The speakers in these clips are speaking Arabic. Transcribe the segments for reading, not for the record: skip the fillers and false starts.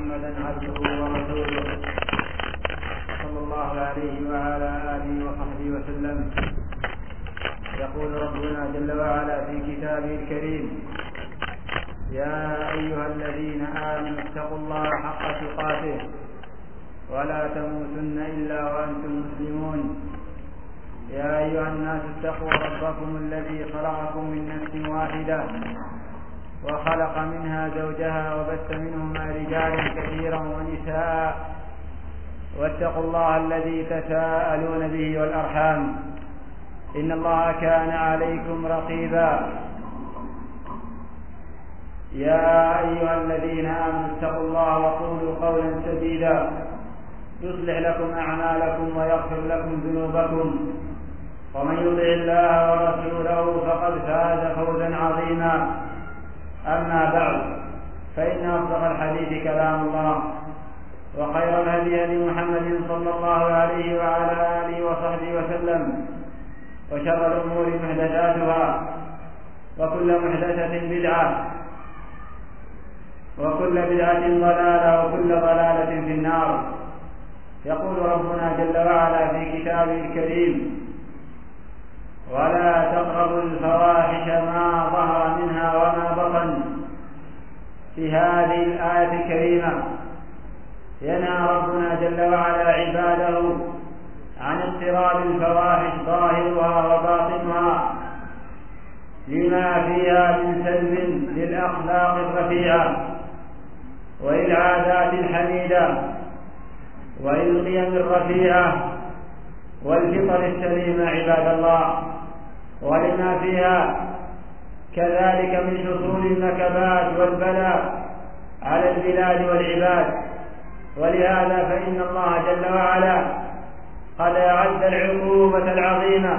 محمدا عبده ورسوله صلى الله عليه وعلى آله وصحبه وسلم. يقول ربنا جل وعلا في كتابه الكريم: يا أيها الذين آمنوا اتقوا الله حق تقاته ولا تموتن إلا وأنتم مسلمون. يا أيها الناس اتقوا ربكم الذي خلقكم من نفس واحدة وخلق منها زوجها وبث منهما رجالا كثيرا ونساء، واتقوا الله الذي تساءلون به والأرحام إن الله كان عليكم رقيبا. يا أيها الذين آمنوا اتقوا الله وقولوا قولا سديدا يصلح لكم أعمالكم ويغفر لكم ذنوبكم، ومن يطع الله ورسوله فقد فاز فوزا عظيما. أما بعد، فإن أصدق الحديث كلام الله، وخير الهدي هدي محمد صلى الله عليه وعلى آله وصحبه وسلم، وشر الأمور محدثاتها، وكل محدثة بدعة، وكل بدعة ضلالة، وكل ضلالة في النار. يقول ربنا جل وعلا في كتابه الكريم: ولا تقربوا الفواحش ما ظهر منها وما بطن. في هذه الآية الكريمة ينهى ربنا جل وعلا عباده عن اقتراب الفواحش ظاهرها وباطنها لما فيها من سلب للأخلاق الرفيعة وللعادات الحميدة وللقيم الرفيعة والفطر السليمة عباد الله، ولما فيها كذلك من حصول النكبات والبلاء على البلاد والعباد. ولهذا فإن الله جل وعلا قد أعد العقوبة العظيمة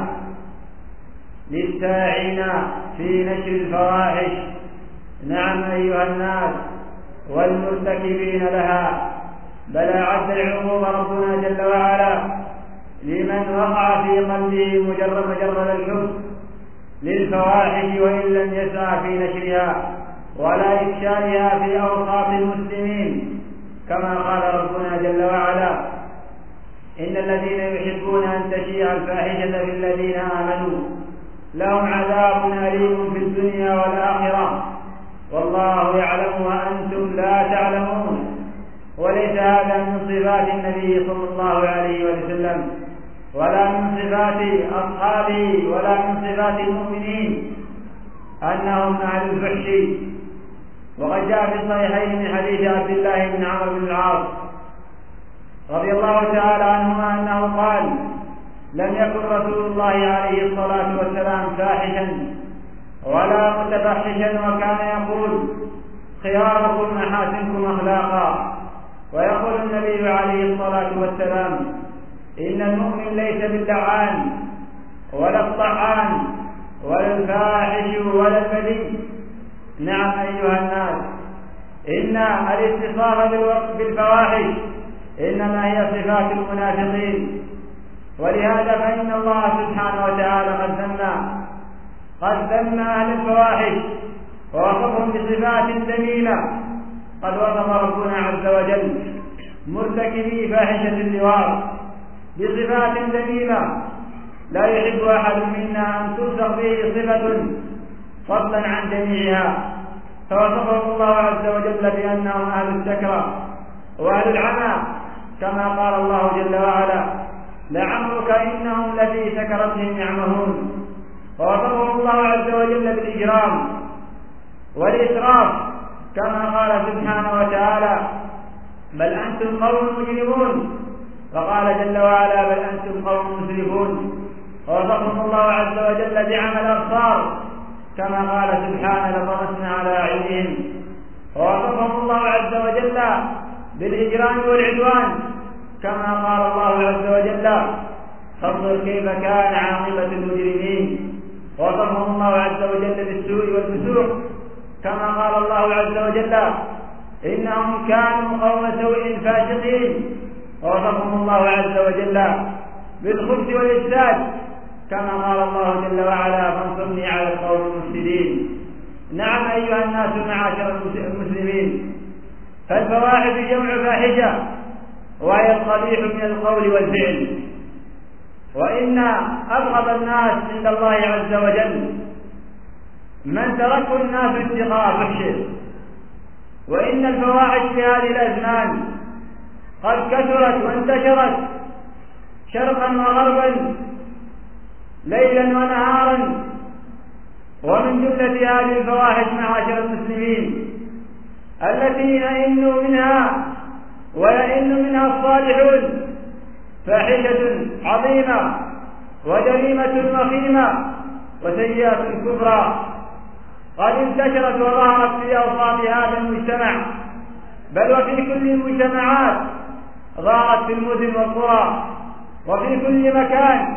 للساعين في نشر الفواحش، نعم أيها الناس، والمرتكبين لها، بل أعد العقوبة ربنا جل وعلا لمن وقع في قلبه مجرد الحب للفواحش وإن لم يسعى في نشرها ولا إفشائها في أوساط المسلمين، كما قال ربنا جل وعلا: إن الذين يحبون أن تشيع الفاحشة في الذين آمنوا لهم عذاب أليم في الدنيا والآخرة والله يعلم وأنتم لا تعلمون. وليس هذا من صفات النبي صلى الله عليه وسلم، ولا من صفات أصحابه، ولا من صفات المؤمنين أنهم أهل الفحش. وقد جاء في الصحيحين من حديث عبد الله بن عمرو بن العاص رضي الله تعالى عنهما أنه قال: لم يكن رسول الله عليه الصلاة والسلام فاحشا ولا متفحشا، وكان يقول: خياركم محاسنكم أخلاقا. ويقول النبي عليه الصلاة والسلام: إن المؤمن ليس باللعان ولا الطعان ولا الفاحش ولا البذيء. نعم أيها الناس، إن الاتصاف بالفواحش إنما هي صفات المنافقين. ولهذا فإن الله سبحانه وتعالى قد ذم أهل الفواحش ووصفهم بصفات ذميمة. قد وصف ربنا عز وجل مرتكبي فاحشة اللواط بصفات ذميمة لا يحب أحد منا أن تلصق به صفة فضلا عن جميعها، فوصفهم الله عز وجل بأنهم أهل السكرة وأهل العمى، كما قال الله جل وعلا: لعمرك إنهم لفي سكرتهم يعمهون. ووصفهم الله عز وجل بالإجرام والإسراف، كما قال سبحانه وتعالى: بل أنتم قوم مجرمون. وقال جل وعلا: بل أنتم قوم مسرفون. ووصفهم الله عز وجل بعمى الأبصار، كما قال سبحانه: لطمسنا على أعينهم. ووصفهم الله عز وجل بالإجرام والعدوان، كما قال الله عز وجل: فانظر كيف كان عاقبة المجرمين. ووصفهم الله عز وجل بالسوء والفسوق، كما قال الله عز وجل: إنهم كانوا قوم سوء فاسقين. ووصفهم الله عز وجل بالخبث والإفساد، كما قال الله جل وعلا: فانصرني على القوم المفسدين. نعم أيها الناس معاشر المسلمين، فالفواحش جمع فاحشة، وهي القبيح من القول والفعل. وإن أبغض الناس عند الله عز وجل من تركه الناس اتقاء فحشه. وإن الفواحش في هذه الأزمان قد كثرت وانتشرت شرقا وغربا ليلا ونهارا. ومن جملة هذه الفواحش معاشر المسلمين التي يئن منها ويئن منها الصالحون فاحشة عظيمة وجريمة وخيمة وسيئة كبرى قد انتشرت وظهرت في أوساط هذا المجتمع، بل وفي كل المجتمعات، ظهرت في المدن والقرى وفي كل مكان،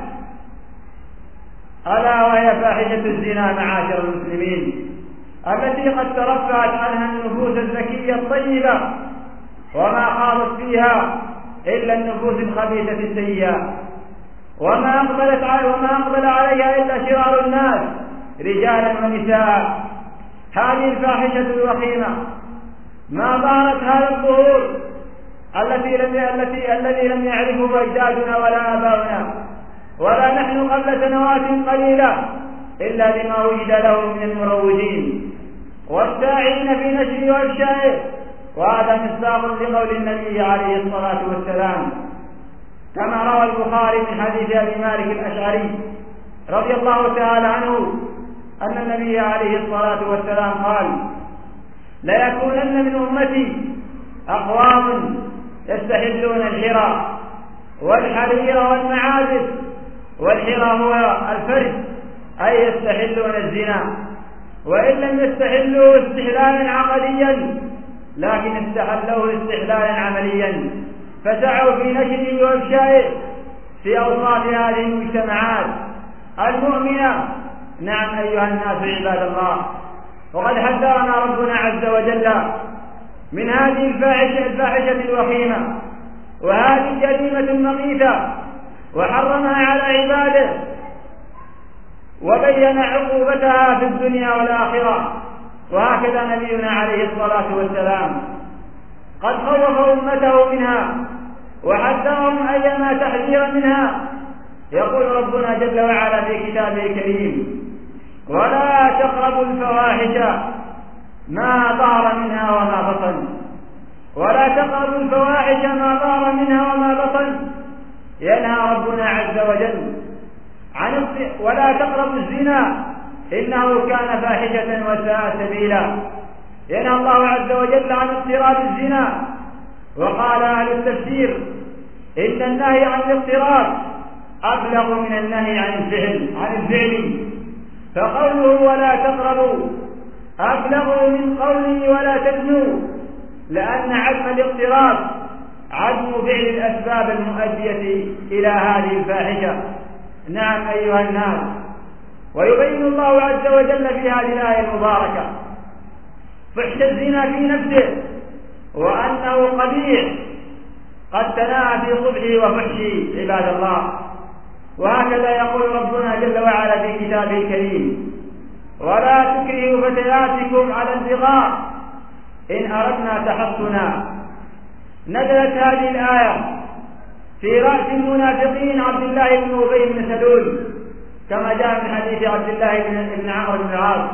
ألا وهي فاحشة الزنا معاشر المسلمين، التي قد ترفعت عنها النفوس الزكية الطيبة وما خاضت فيها إلا النفوس الخبيثة السيئة، وما أقبل عليها إلا شرار الناس رجالا ونساء. هذه الفاحشة الوخيمة ما ظهرت هذا الظهور الذي لم يعرفه أجدادنا ولا آباؤنا ولا نحن قبل سنوات قليلة إلا لما وجد له من المروجين والساعين في نشره وإفشائه. وهذا مصداق لقول النبي عليه الصلاة والسلام كما روى البخاري من حديث أبي مالك الأشعري رضي الله تعالى عنه أن النبي عليه الصلاة والسلام قال: ليكونن من أمتي أقوام يستحلون الحرى والحرير والمعازف. والحرى هو الفرج، أي يستحلون الزنا، وإن لم يستحلوه استحلالا عقديا لكن استحلوه استحلالا عمليا، فسعوا في نشره وإفشائه في أوساط هذه المجتمعات المؤمنة. نعم أيها الناس عباد الله، وقد حذرنا ربنا عز وجل من هذه الفاحشة الوخيمة وهذه الجريمة المخيفة، وحرمها على عباده وبين عقوبتها في الدنيا والآخرة. وهكذا نبينا عليه الصلاة والسلام قد خوف أمته منها وحذرهم أيما تحذير منها. يقول ربنا جل وعلا في كتابه الكريم: ولا تقربوا الفواحش ما ظهر منها وما بطن. ولا تقربوا الفواحش ما ظهر منها وما بطن. ينهى ربنا عز وجل عن ولا تقربوا الزنا إنه كان فاحشة وساء سبيلا. ينهى الله عز وجل عن اقتراب الزنا. وقال أهل التفسير إن النهي عن الاقتراب أبلغ من النهي عن الفعل، فقوله ولا تقربوا أبلغ من قوله ولا تزنوا، لأن عدم الاقتراب عدم فعل الأسباب المؤدية إلى هذه الفاحشة. نعم أيها الناس، ويبين الله عز وجل في هذه الآية المباركة فحش الزنا في نفسه وأنه قبيح قد تناهى في قبحه وفحشه عباد الله. وهكذا يقول ربنا جل وعلا في كتابه الكريم: ولا تكرهوا فتياتكم على البغاء إن أردنا تحصنا. نزلت هذه الآية في رأس المنافقين عبد الله بن أبي بن سلول، كما جاء من حديث عبد الله بن عمرو بن العاص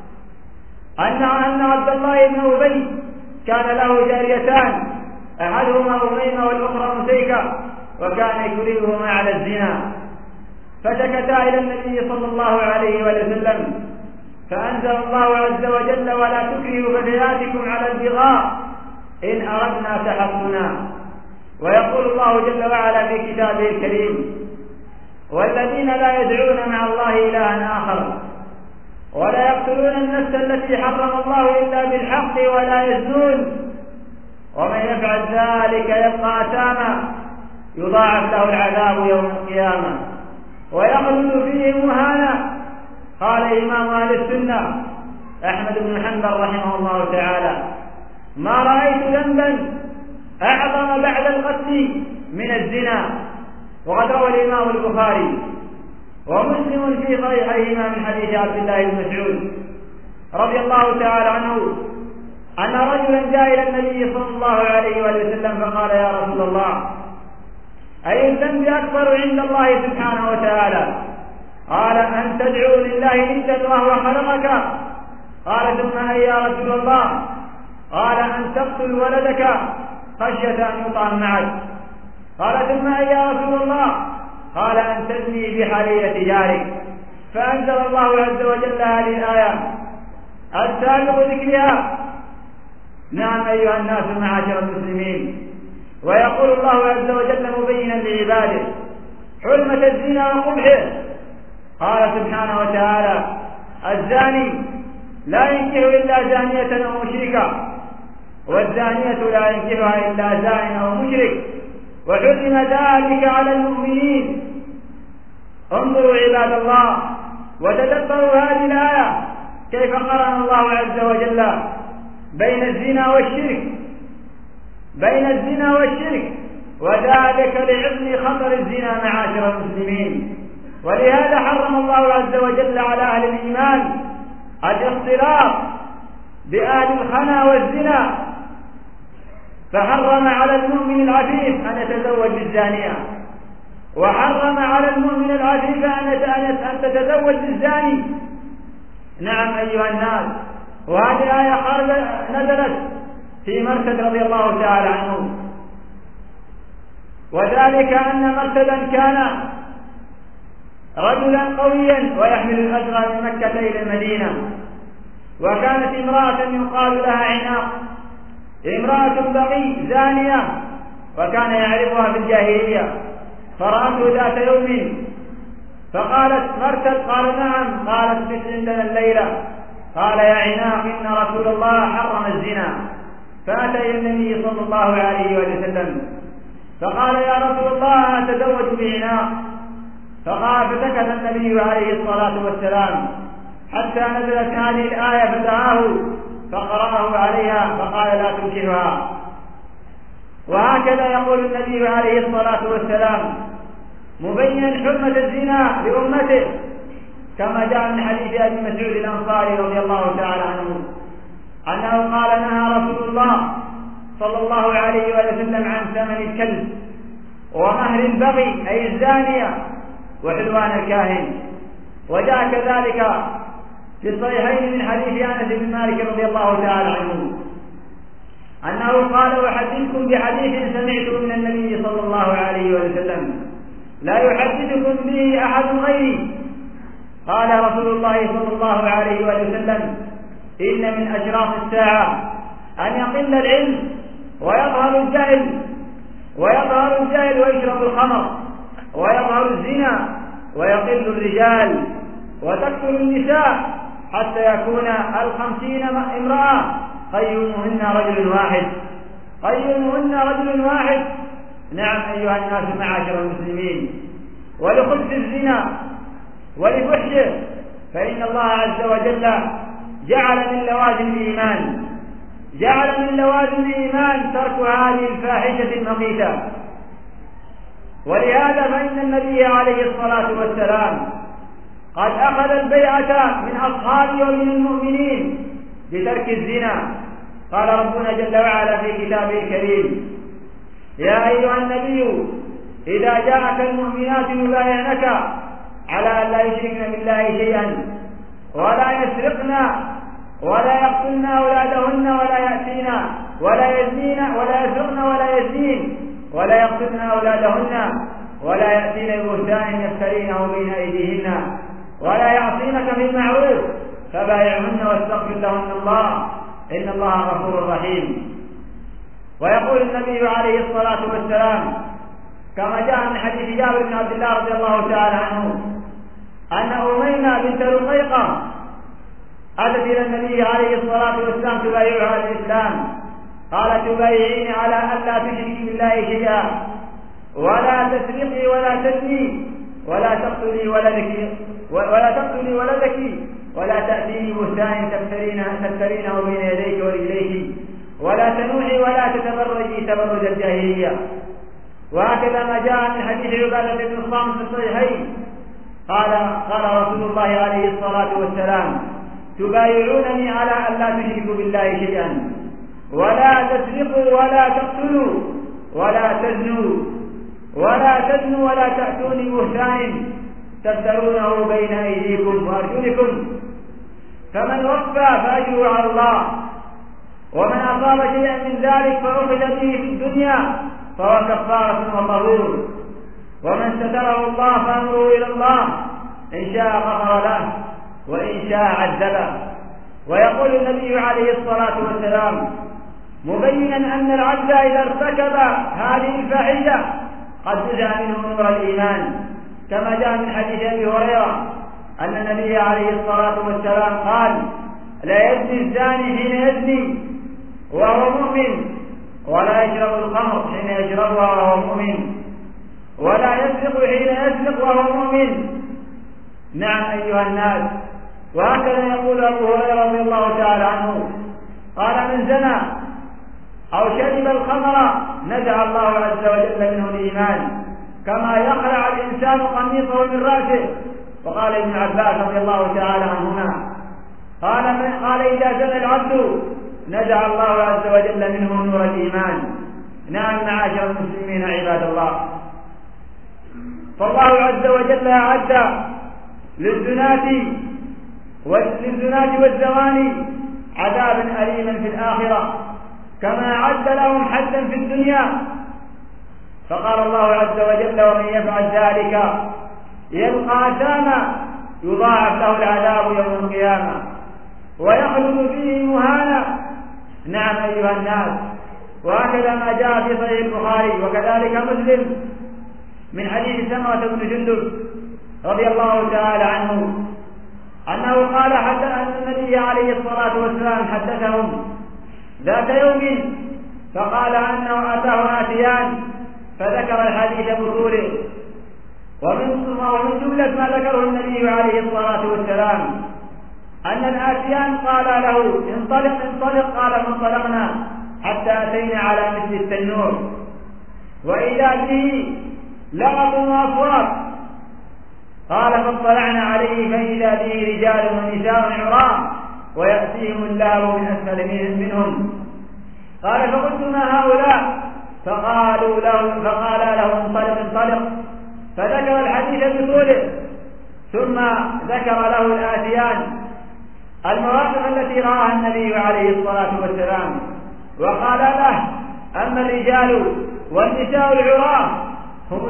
أن عبد الله بن أبي كان له جاريتان، أحدهما أميمة والأخرى مسيكة، وكان يكرههما على الزنا، فشكتا إلى النبي صلى الله عليه وسلم، فأنزل الله عز وجل: ولا تكرهوا فتياتكم على البغاء إن أردنا تحصنا. ويقول الله جل وعلا في كتابه الكريم: والذين لا يدعون مع الله إلها آخر ولا يقتلون النفس التي حرم الله إلا بالحق ولا يزنون ومن يفعل ذلك يلقى أثاما يضاعف له العذاب يوم القيامة ويخلد فيه مهانا. قال إمام أهل السنة أحمد بن حنبل رحمه الله تعالى: ما رأيت ذنبا أعظم بعد القتل من الزنا. وقد روى الإمام البخاري ومسلم في صحيحيهما من حديث عبد الله بن مسعود رضي الله تعالى عنه أن رجلا جاء إلى النبي صلى الله عليه وسلم فقال: يا رسول الله، أي الذنب أكبر عند الله سبحانه وتعالى؟ قال: أن تدعو لله ندا وهو خلقك. قال: ثم أي يا رسول الله؟ قال: أن تقتل ولدك خشية أن يطعم معك. قال: ثم أي يا رسول الله؟ قال: أن تزني بحليلة جارك. فأنزل الله عز وجل هذه الآية السابق ذكرها. نعم أيها الناس معاشر المسلمين، ويقول الله عز وجل مبينا لعباده حرمة الزنا وقبحه. قال سبحانه وتعالى: الزاني لا ينكح إلا زانية أو مشركة، والزانية لا ينكحها إلا زان أو مشرك، وحرم ذلك على المؤمنين. انظروا عباد الله وتدبروا هذه الآية كيف قرن الله عز وجل بين الزنا والشرك، وذلك لعظم خطر الزنا معاشر المسلمين. ولهذا حرم الله عز وجل على أهل الإيمان الاختلاط بأهل الخنا والزنا، فحرم على المؤمن العفيف أن يتزوج بالزانية، وحرم على المؤمن العفيف أن تتزوج بالزاني. نعم أيها الناس، وهذه الآية نزلت في مرثد رضي الله تعالى عنه، وذلك أن مرثدا كان رجلا قويا ويحمل الأجر من مكة إلى المدينة، وكانت امرأة يقال لها عناق، امرأة بغي زانية، وكان يعرفها في الجاهلية. فرأته ذات يوم فقالت: مرثد؟ قال: نعم. قالت: بت عندنا الليلة. قال: يا عناق، إن رسول الله حرم الزنا. فأتى إلى النبي صلى الله عليه وسلم فقال: يا رسول الله، أتزوج بعناق؟ فقال: فسكت النبي عليه الصلاة والسلام حتى نزلت هذه الآية فدعاه فقرأه عليها فقال: لا تنكحها. وهكذا يقول النبي عليه الصلاة والسلام مبينا حرمة الزنا لأمته، كما جاء من حديث أبي مسعود الأنصاري رضي الله تعالى عنه أنه قال: نهى رسول الله صلى الله عليه وسلم عن ثمن الكلب ومهر البغي أي الزانية وحلوان الكاهن. وجاء كذلك في الصحيحين من حديث أنس بن مالك رضي الله تعالى عنه أنه قال: أحدثكم بحديث سمعته من النبي صلى الله عليه وسلم لا يحدثكم به أحد غيري. قال رسول الله صلى الله عليه وسلم: إن من أشراط الساعة أن يقل العلم ويظهر الجهل ويشرب الخمر ويظهر الزنا ويقل الرجال وتكثر النساء حتى يكون 50 امرأة قيومهن رجل واحد. نعم أيها الناس معاشر المسلمين، ولخبث الزنا ولفحشه، فإن الله عز وجل جعل من لوازم الإيمان ترك هذه الفاحشة المقيتة. ولهذا فإن النبي عليه الصلاة والسلام قد أخذ البيعة من أصحابه ومن المؤمنين بترك الزنا. قال ربنا جل وعلا في كتابه الكريم: يا أيها النبي إذا جاءك المؤمنات يبايعنك على أن لا يشركن بالله شيئا ولا يسرقن ولا يقتلن أولادهن ولا يسرقن ولا يزنين ولا يقتلن أولادهن ولا يأتين ببهتان يفترينه بين أيديهن ولا يعصينك في المعروف فبايعهن واستغفر لهن الله إن الله غفور رحيم. ويقول النبي عليه الصلاة والسلام كما جاء من حديث جابر بن عبد الله رضي الله تعالى عنه أن أميمة بنت رقيقة أتت إلى النبي عليه الصلاة والسلام تبايعها على الإسلام. قالت: تبايعيني على أن لا تشركي بالله شيئا ولا تسرقي ولا تزني ولا تقتلي ولدك ولا تأتيني بهتان تفترينه بين يديك ورجليك ولا تنوحي ولا تتبرجي تبرج الجاهلية. وهكذا ما جاء من حديث عبادة بن الصامت في الصحيحين قال رسول الله عليه الصلاة والسلام: تبايعونني على أن لا تشركوا بالله شيئا ولا تسرقوا ولا تقتلوا ولا تزنوا ولا تأتون ببهتان تفترونه بين أيديكم وأرجلكم، فمن وفى فأجره على الله، ومن أصاب شيئا من ذلك فأخذ به في الدنيا فهو كفارة وطهور، ومن ستره الله فأمره إلى الله، إن شاء غفر له وإن شاء عذبه. ويقول النبي عليه الصلاة والسلام مبينا أن العبد إذا ارتكب هذه الفاحشة قد نزع منه نور الإيمان، كما جاء من حديث أبي هريرة أن النبي عليه الصلاة والسلام قال: لا يزني الزاني حين يزني وهو مؤمن، ولا يشرب الخمر حين يشربها وهو مؤمن، ولا يسرق حين يسرق وهو مؤمن. نعم أيها الناس. وهكذا يقول أبو هريرة رضي الله تعالى عنه قال: من زنى أو شرب الخمر نزع الله عز وجل منه الإيمان كما يخلع الإنسان قميصه من رأسه. وقال ابن عباس رضي الله تعالى عنهما قال: إذا زنى العبد نزع الله عز وجل منه نور الإيمان. نعم معاشر المسلمين عباد الله، فالله عز وجل أعد للزناة والزواني عذابا أليما في الآخرة كما أعد لهم حدا في الدنيا. فقال الله عز وجل: ومن يفعل ذلك يلقى أثاما يضاعف له العذاب يوم القيامة ويخلد فيه مهانا. نعم أيها الناس. وهكذا ما جاء في صحيح البخاري وكذلك مسلم من حديث سمرة بن جندب رضي الله تعالى عنه أنه قال: حتى أن النبي عليه الصلاة والسلام حدثهم ذات يوم فقال أنه أتاه آتيان فذكر الحديث بطوله. ومن جملة ما ذكره النبي عليه الصلاة والسلام أن الآتيان قال له: انطلق، قال: فانطلقنا حتى أتينا على مثل التنور وإذا به لغط وأصوات، قال: فاطلعنا عليه فإذا به رجال ونساء عراة ويأتيهم اللهب من أسفل منهم. قال: فقلت: ما هؤلاء؟ فقال له: انطلق. فذكر الحديث بطوله ثم ذكر له الآتيان المواقف التي رآها النبي عليه الصلاة والسلام، وقال له: أما الرجال والنساء العراة هم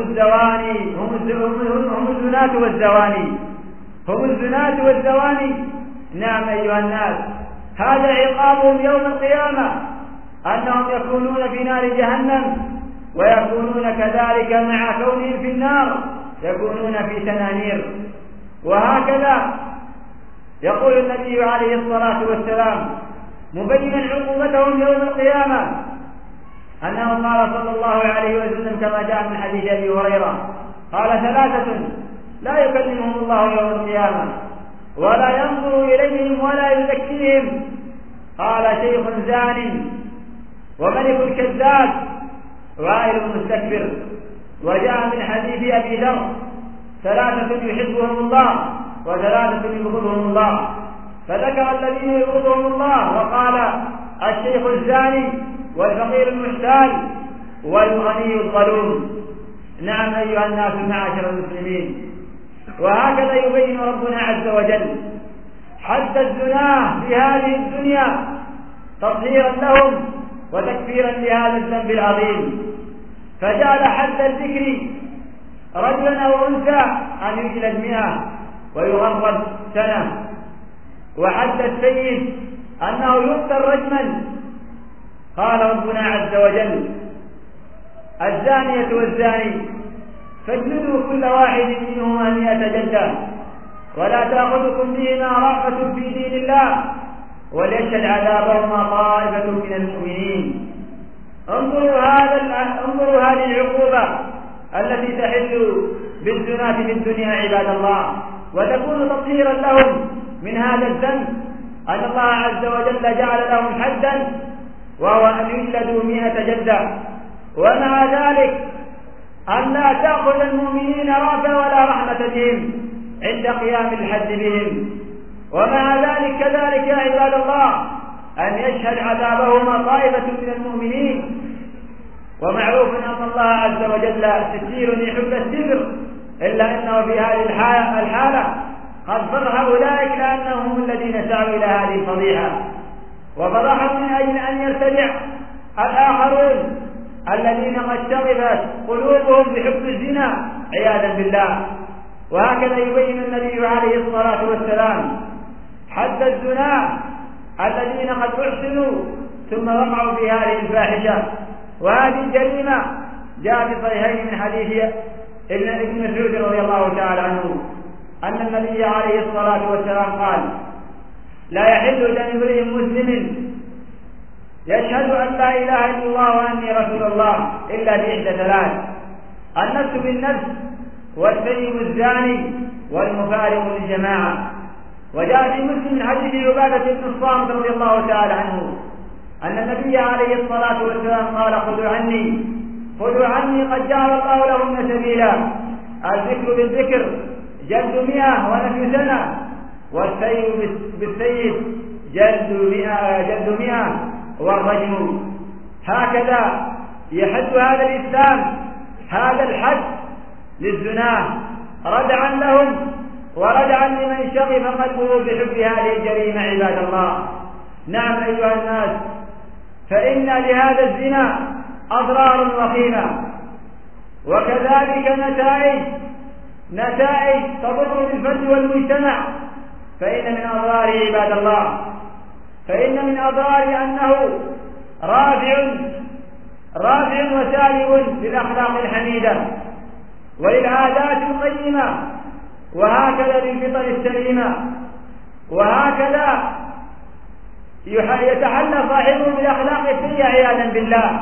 الزناة والزواني. نعم أيها الناس. هذا عقابهم يوم القيامة، أنهم يكونون في نار جهنم، ويكونون كذلك مع كونهم في النار يكونون في تنانير. وهكذا يقول النبي عليه الصلاة والسلام مبينا عقوبتهم يوم القيامة أنه قال صلى الله عليه وسلم كما جاء من حديث أبي هريرة قال: 3 لا يكلمهم الله يوم القيامة ولا ينظر إليهم ولا يزكيهم. قال: شيخ زان وملك كذاب وعائل مستكبر. وجاء من حديث أبي ذر: 3 يحبهم الله و3 يبغضهم الله. فذكر الذين يبغضهم الله وقال: الشيخ الزاني والفقير المحتال والغني الظلوم. نعم أيها الناس معاشر المسلمين. وهكذا يبين ربنا عز وجل حد الزناه في هذه الدنيا تطهيرا لهم وتكفيرا لهذا الذنب العظيم، فجعل حد الذكر رجلا أو أنثى أن يجلد 100 ويغرب سنة، وحد السيد أنه يقتل رجما. قال ربنا عز وجل: الزانية والزاني فاجلدوا كل واحد منهما 100 جلدة ولا تأخذكم بهما رأفة في دين الله وليشهد عذابهما طائفة من المؤمنين. انظروا هذه العقوبة التي تحل بالزناة في الدنيا عباد الله، وتكون تطهيرا لهم من هذا الذنب، أن الله عز وجل جعل لهم حدا وهو أن يجلدوا 100 جلدة، ومع ذلك أن لا تأخذ المؤمنين رأفة ولا رحمة بهم عند قيام الحد بهم. ومع ذلك كذلك يا عباد الله أن يشهد عذابهما طائفة من المؤمنين. ومعروف أن الله عز وجل ستير يحب الستر، إلا أنه في هذه الحالة قد فرح أولئك لأنهم الذين سعوا إلى هذه الفضيحة، وفرحوا من أجل أن يرتدع الآخرون الذين قد شغفت قلوبهم بحب الزنا عياذا بالله. وهكذا يبين النبي عليه الصلاة والسلام حد الزنا الذين قد أحسنوا ثم وقعوا في هذه الفاحشة. وهذه الجريمة جاء في الصحيحين من حديث ابن مسعود رضي الله تعالى عنه أن النبي عليه الصلاة والسلام قال: لا يحل دم امرئ مسلم يشهد أن لا إله إلا الله وأني رسول الله إلا بإحدى ثلاث: النفس بالنفس، والسيب الزاني، والمفارق للجماعة. وجاء في مسلم من حديث عبادة بن الصامت رضي الله تعالى عنه أن النبي عليه الصلاة والسلام قال: خذوا عني قد جعل الله لهن سبيلا، الذكر بالذكر جلد 100 ونفي سنة، والسيب بالسيب جلد 100 والرجم. هكذا يحد هذا الإسلام هذا الحد للزنا ردعا لهم وردعا لمن شغف قلبه بحب هذه الجريمة عباد الله. نعم أيها الناس، فإن لهذا الزنا أضرار وخيمة، وكذلك نتائج تضر بالفرد والمجتمع. فإن من أضراره عباد الله، فإن من أضراره أنه رافع وسالب للأخلاق الحميدة وللعادات القيمة، وهكذا للفطر السليمة، وهكذا يتحلى صاحبه بالأخلاق السيئة عياذا بالله.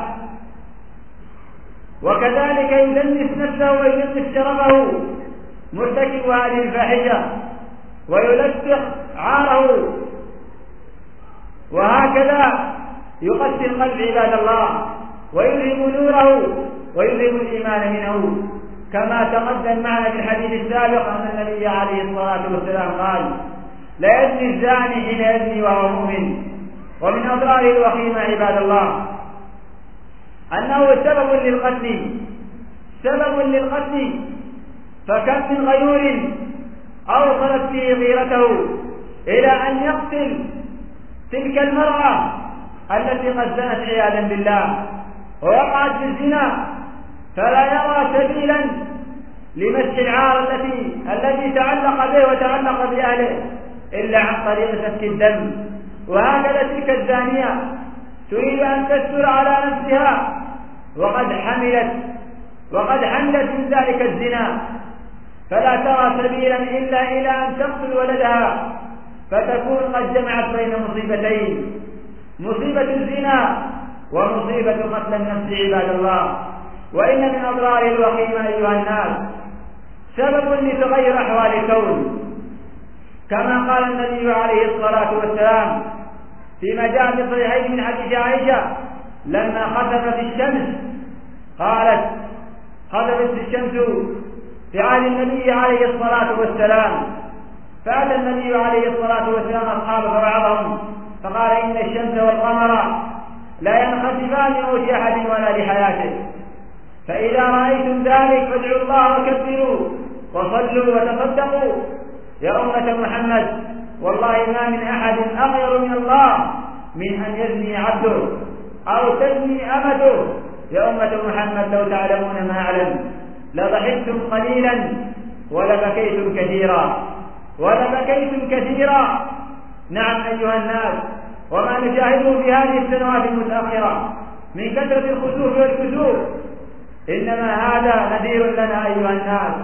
وكذلك يدنس نفسه ويدنس شرفه مرتكب هذه الفاحشة ويلسخ عاره، وهكذا يقسي القلب عباد الله ويذهب نوره ويذهب الإيمان منه، كما تقدم معنا في الحديث السابق أن النبي عليه الصلاة والسلام قال: لا يزني الزاني حين يزني وهو مؤمن. ومن أضراره الوخيمة عباد الله أنه سبب للقتل، فكم من غيور أوصلت به غيرته إلى أن يقتل تلك المرأة التي قد زنت عياذا بالله ووقعت في الزنا، فلا يرى سبيلا لمسح العار التي تعلق به وتعلق بأهله إلا عن طريق سفك الدم. وهكذا تلك الزانية تريد أن تستر على نفسها وقد حملت من ذلك الزنا، فلا ترى سبيلا إلا إلى أن تقتل ولدها، فتكون قد جمعت بين مصيبتين: مصيبة الزنا ومصيبة قتل النفس عباد الله. وإن من أضراره الوخيمة أيها الناس سبب لتغير أحوال الكون، كما قال النبي عليه الصلاة والسلام فيما جاء في الصحيحين من حديث عائشة لما خسفت الشمس قالت: خسفت الشمس في عهد النبي عليه الصلاة والسلام، فأتى النبي عليه الصلاة والسلام أصحابه فوعظهم فقال: إن الشمس والقمر لا ينخسفان لموت أحد ولا لحياته، فإذا رأيتم ذلك فادعوا الله وكبروا وصلوا وتصدقوا يا أمة محمد، والله ما من أحد أغير من الله من أن يزني عبده أو تزني أمته. يا أمة محمد لو تعلمون ما أعلم لضحكتم قليلا ولبكيتم كثيرا. نعم أيها الناس، وما نشاهده في هذه السنوات المتأخرة من كثرة الخسوف والكسوف إنما هذا نذير لنا أيها الناس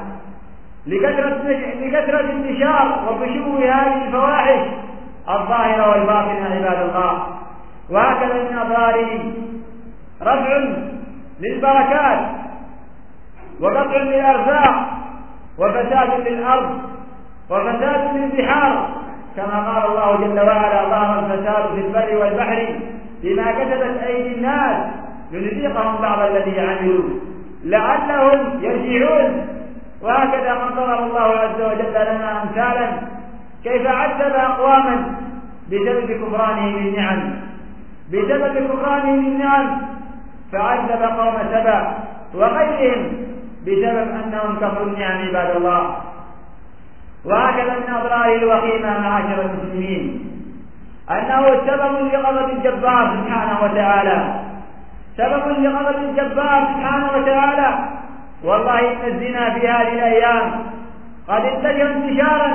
لكثرة انتشار وفشو هذه الفواحش الظاهرة والباطنة عباد الله. وهكذا من أضراره رفع للبركات وقطع للأرزاق وفساد للأرض وفساد للبحار، كما قال الله جل وعلا: ظهر الفساد في البر والبحر بما كسبت أيدي الناس لنذيقهم بعض الذي عملوا لعلهم يرجعون. وهكذا قد ضرب الله عز وجل لنا أمثالا كيف عذب أقواما بسبب كفرانه للنعم فعذب قوم سبأ وغيرهم بسبب أنهم كفروا النعم عباد الله. وهكذا من أضراره الوخيمة معاشر المسلمين أنه سبب لغضب الجبار سبحانه وتعالى. والله إن الزنا في هذه الأيام قد انتشر انتشارا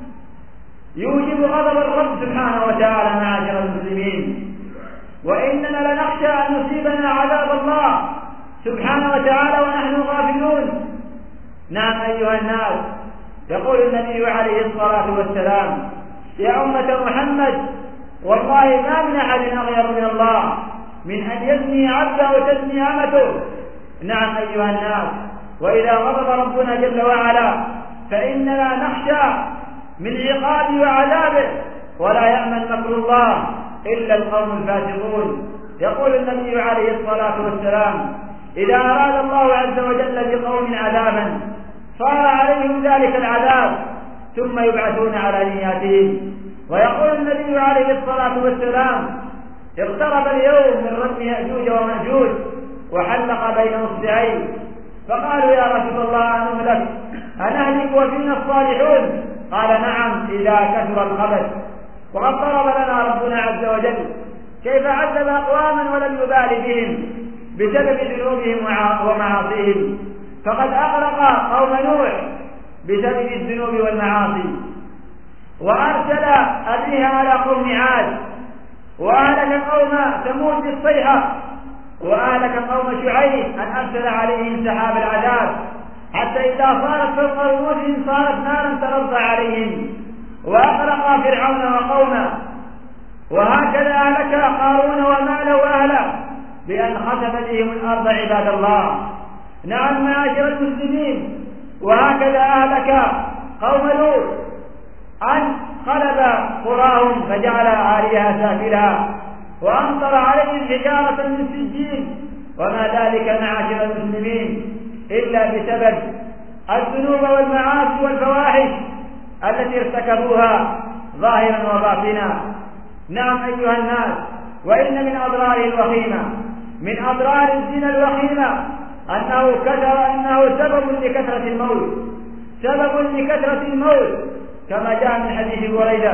يوجب غضب الرب سبحانه وتعالى معاشر المسلمين، وإننا لنخشى أن يصيبنا عذاب الله سبحانه وتعالى ونحن غافلون. نعم أيها الناس، يقول النبي عليه الصلاة والسلام: يا أمة محمد، والله ما من أحد أغير من الله من أن يزني عبده وتزني أمته. نعم أيها الناس، وإذا غضب ربنا جل وعلا فإننا نخشى من عقابه وعذابه، ولا يأمن مكر الله إلا القوم الفاسقون. يقول النبي عليه الصلاة والسلام: إذا أراد الله عز وجل بقوم عذابا صار عليهم ذلك العذاب ثم يبعثون على نياتهم. ويقول النبي عليه الصلاة والسلام: اقترب اليوم من رد يأجوج ومأجوج وحلق بين اصبعين، فقالوا: يا رسول الله أنهلك وفينا الصالحون؟ قال: نعم، إذا كثر الخبث. وقد ضرب لنا ربنا عز وجل كيف عذب أقواما ولم يبال بهم بسبب ذنوبهم ومعاصيهم، فقد أغرق قوم نوح بسبب الذنوب والمعاصي، وأرسل أبيها على قوم عاد، وأهلك قوم ثمود بالصيحة، وأهلك قوم شعيب أن أرسل عليهم سحاب العذاب حتى إذا صارت فوق رؤوسهم صارت نارا ترضى عليهم، وأغرق فرعون وقومه. وهكذا أهلك قارون وماله وأهله بأن خسف بهم الأرض عباد الله. نعم معاشر المسلمين، وهكذا أهلك قوم لوط أن قلب قراهم فجعل عاليها سافلها وأمطر عليهم حجارة من سجيل، وما ذلك معاشر المسلمين إلا بسبب الذنوب والمعاصي والفواحش التي ارتكبوها ظاهرا وباطنا. نعم أيها الناس، وإن من أضراره الوخيمة، من أضرار الزنا الوخيمة أنه سبب لكثرة الموت كما جاء من حديث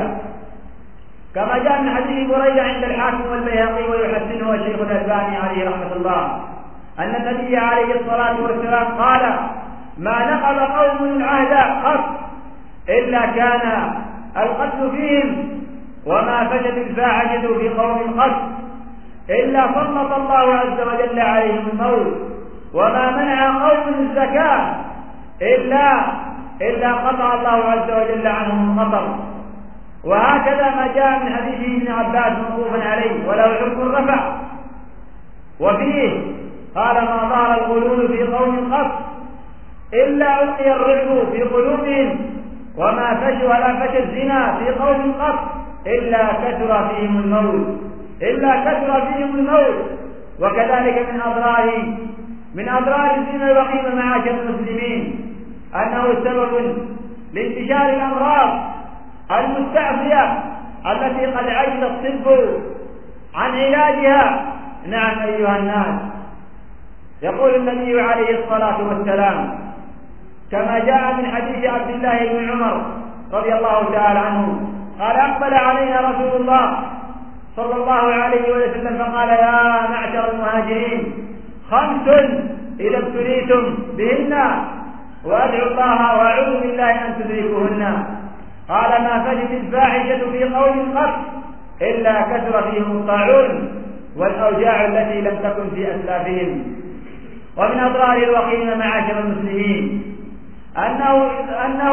بريدة عند الحاكم والبيهقي ويحسنه الشيخ الألباني عليه رحمة الله أن النبي عليه الصلاة والسلام قال: ما نقض قوم العهد قط إلا كان القتل فيهم، وما فشت الفاحشة في قوم قط إلا سلط الله عز وجل عليهم الموت، وما منع قوم الزكاة إلا قطع الله عز وجل عنهم المطر. وهكذا ما جاء من حديث ابن عباس موقوفا عليه وله حكم الرفع، وفيه قال: ما ظهر الغلول في قوم قط إلا ألقي الرعب في قلوبهم، وما فشى ولا فشى الزنا في قوم قط إلا كثر فيهم الموت. وكذلك من أضرار الزنا الوخيمة معاشر المسلمين أنه سبب لانتشار الأمراض المستعصية التي قد عجز الطب عن علاجها. نعم أيها الناس، يقول النبي عليه الصلاة والسلام كما جاء من حديث عبد الله بن عمر رضي الله تعالى عنه قال: أقبل علينا رسول الله صلى الله عليه وسلم فقال: يا معشر المهاجرين، 5 إذا ابتليتم بهن وأدعو الله وأعوذ بالله أن تدركوهن. قال: ما فشت الفاحشة في قوم قط إلا كثر فيهم الطاعون والأوجاع التي لم تكن في أسلافهم. ومن أضرار الوخيمة معاشر المسلمين أنه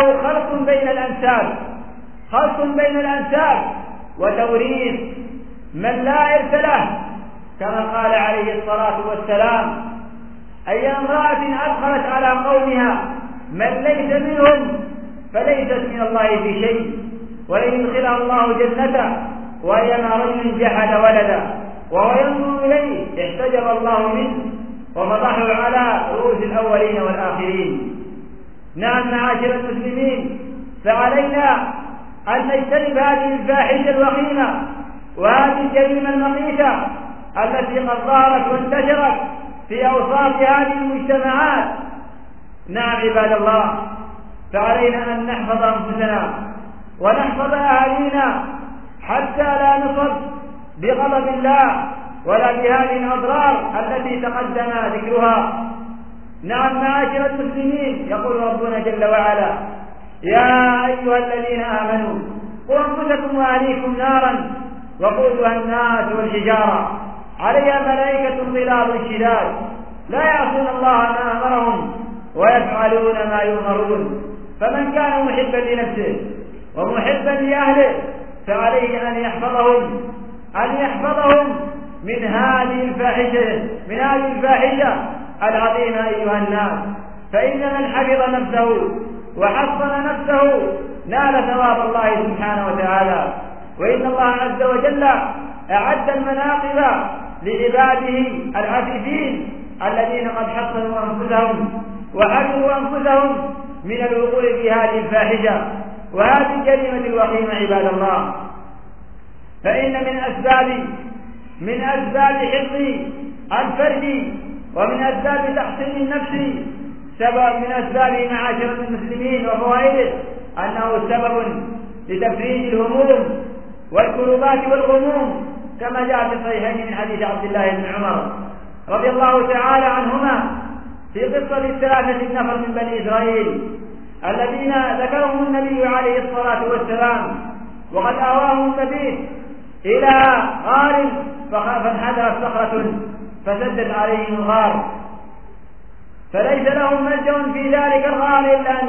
خلط بين الأنساب وتوريث من لا إرث له، كما قال عليه الصلاة والسلام: أي امرأة أدخلت على قومها من ليس منهم فليست من الله في شيء، ولن يدخلها الله جنته وهي مع رجل جحد ولدا وهو ينظر إليه احتجب الله منه وفضحه على رؤوس الأولين والآخرين. نعم معاشر المسلمين، فعلينا أن نجتنب هذه الفاحشة الوخيمة وهذه الجريمة المخيفة التي قد ظهرت وانتشرت في أوساط هذه المجتمعات. نعم عباد الله، فعلينا أن نحفظ أنفسنا ونحفظ أهالينا حتى لا نصب بغضب الله ولا بهذه الأضرار التي تقدم ذكرها. نعم معاشر المسلمين، يقول ربنا جل وعلا: يا أيها الذين آمنوا قوا أنفسكم وأهليكم نارا وقودها الناس والحجارة عليها ملائكة غلاظ شداد لا يعصون الله ما أمرهم ويفعلون ما يؤمرون. فمن كان محبا لنفسه ومحبا لأهله فعليه أن يحفظهم من هذه الفاحشة العظيمة أيها الناس. فإن من حفظ نفسه وحصن نفسه نال ثواب الله سبحانه وتعالى. وإن الله عز وجل أعد المناقب لعباده العفيفين الذين قد حصنوا أنفسهم وحفظوا أنفسهم من الوقوع في هذه الفاحشة وهذه الجريمة الوخيمة عباد الله. فإن من أسباب حفظ الفرد ومن أسباب تحصين النفس سبب من أسباب معاشرة المسلمين وفوائده أنه سبب لتفريج الهموم والكربات والغموم، كما جاء في الصحيحين من حديث عبد الله بن عمر رضي الله تعالى عنهما في قصة 3 نفر من بني إسرائيل الذين ذكرهم النبي عليه الصلاة والسلام وقد آواهم المبيت إلى غار فانحدرت صخرة فسدت عليهم الغار، فليس لهم ملجأ في ذلك الغار إلا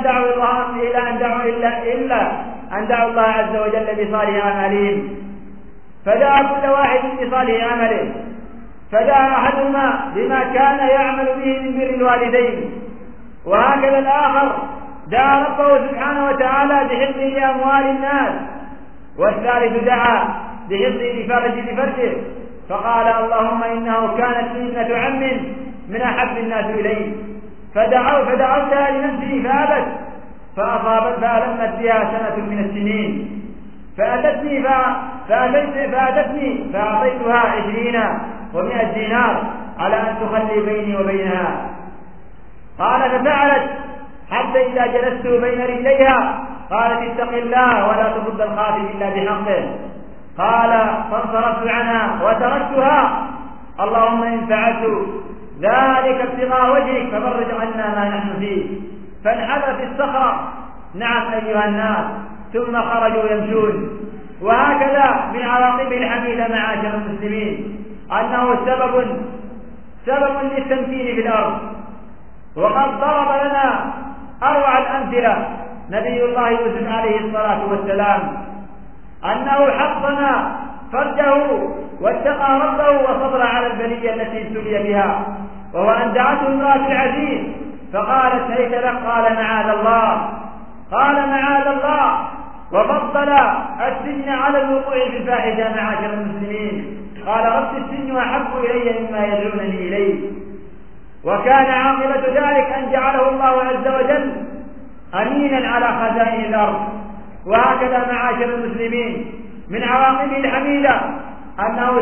أن دعوا الله عز وجل بصالح أعمالهم. فدعا كل واحد بصالح عمله، فدعا أحدهما بما كان يعمل به من بر الوالدين، وهكذا الآخر دعا ربه سبحانه وتعالى بحفظه لأموال الناس، والثالث دعا بحفظه لفرجه فقال: اللهم إنه كانت لي ابنة عم من أحب الناس إليه فدعوتها لنفسي فأبت فألمت بها سنة من السنين فأتتني فأعطيتها 20 و100 دينار على أن تخلي بيني وبينها. قال: ففعلت حتى إذا جلست بين رجليها قالت: اتق الله ولا تفض القاتل إلا بحقه. قال: فانصرفت عنها وتركتها. اللهم إن فعلت ذلك ابتغاء وجهك ففرج عنا ما نحن فيه. فانحدرت الصخرة. نعم أيها الناس، ثم خرجوا يمشون. وهكذا من عواقبه الحميدة معاشر المسلمين أنه سبب للتمكين في الأرض. وقد ضرب لنا أروع الأمثلة نبي الله يوسف عليه الصلاة والسلام أنه حصن فرجه واتقى ربه وصبر على البلية التي ابتلي بها، وهو أن دعته امرأة العزيز فقالت: هيت لك. قال معاذ الله وفضل السجن على الوقوع في الفاحشة معاشر المسلمين. قال: رب السجن أحب إلي مما يدعونني إليه. وكان عاقبة ذلك أن جعله الله عز وجل أمينا على خزائن الأرض. وهكذا معاشر المسلمين من عواقبه الحميدة أنه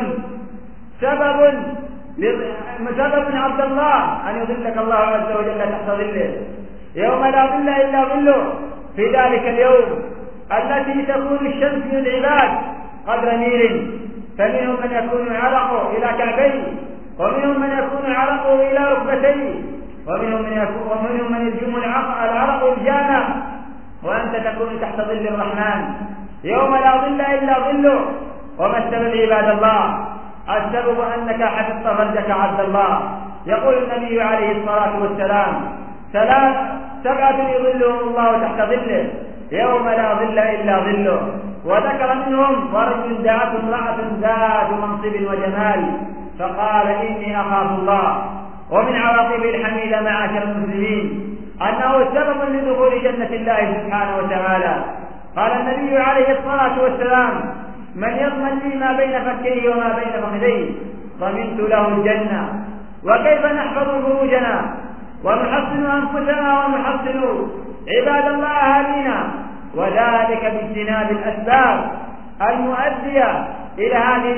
سبب عبد الله أن يظلك الله عز وجل تحت ظله يوم لا ظل إلا ظله، في ذلك اليوم التي تكون الشمس للعباد قدر ميل، فمنهم من يكون عرقه إلى كعبيه، ومنهم من يكون عرقه إلى ركبتيه، ومنهم من يلجم العرق الجامع، وأنت تكون تحت ظل الرحمن يوم لا ظل إلا ظله. وما السبب عباد الله؟ السبب أنك حفظت فرجك عبد الله. يقول النبي عليه الصلاة والسلام: 7 يظلهم الله تحت ظله يوم لا ظل إلا ظله. وذكر منهم: ورجل دعته امرأة ذات منصب وجمال فقال: إني أخاف الله. ومن عواقبه الحميدة معاشر المسلمين أنه سبب لدخول جنة الله سبحانه وتعالى. قال النبي عليه الصلاة والسلام: من يضمن لي ما بين فكيه وما بين فخذيه ضمنت له الجنة. وكيف نحفظ فروجنا ونحصن أنفسنا ونحصن عباد الله أهالينا وذلك باجتناب الأسباب المؤدية إلى هذه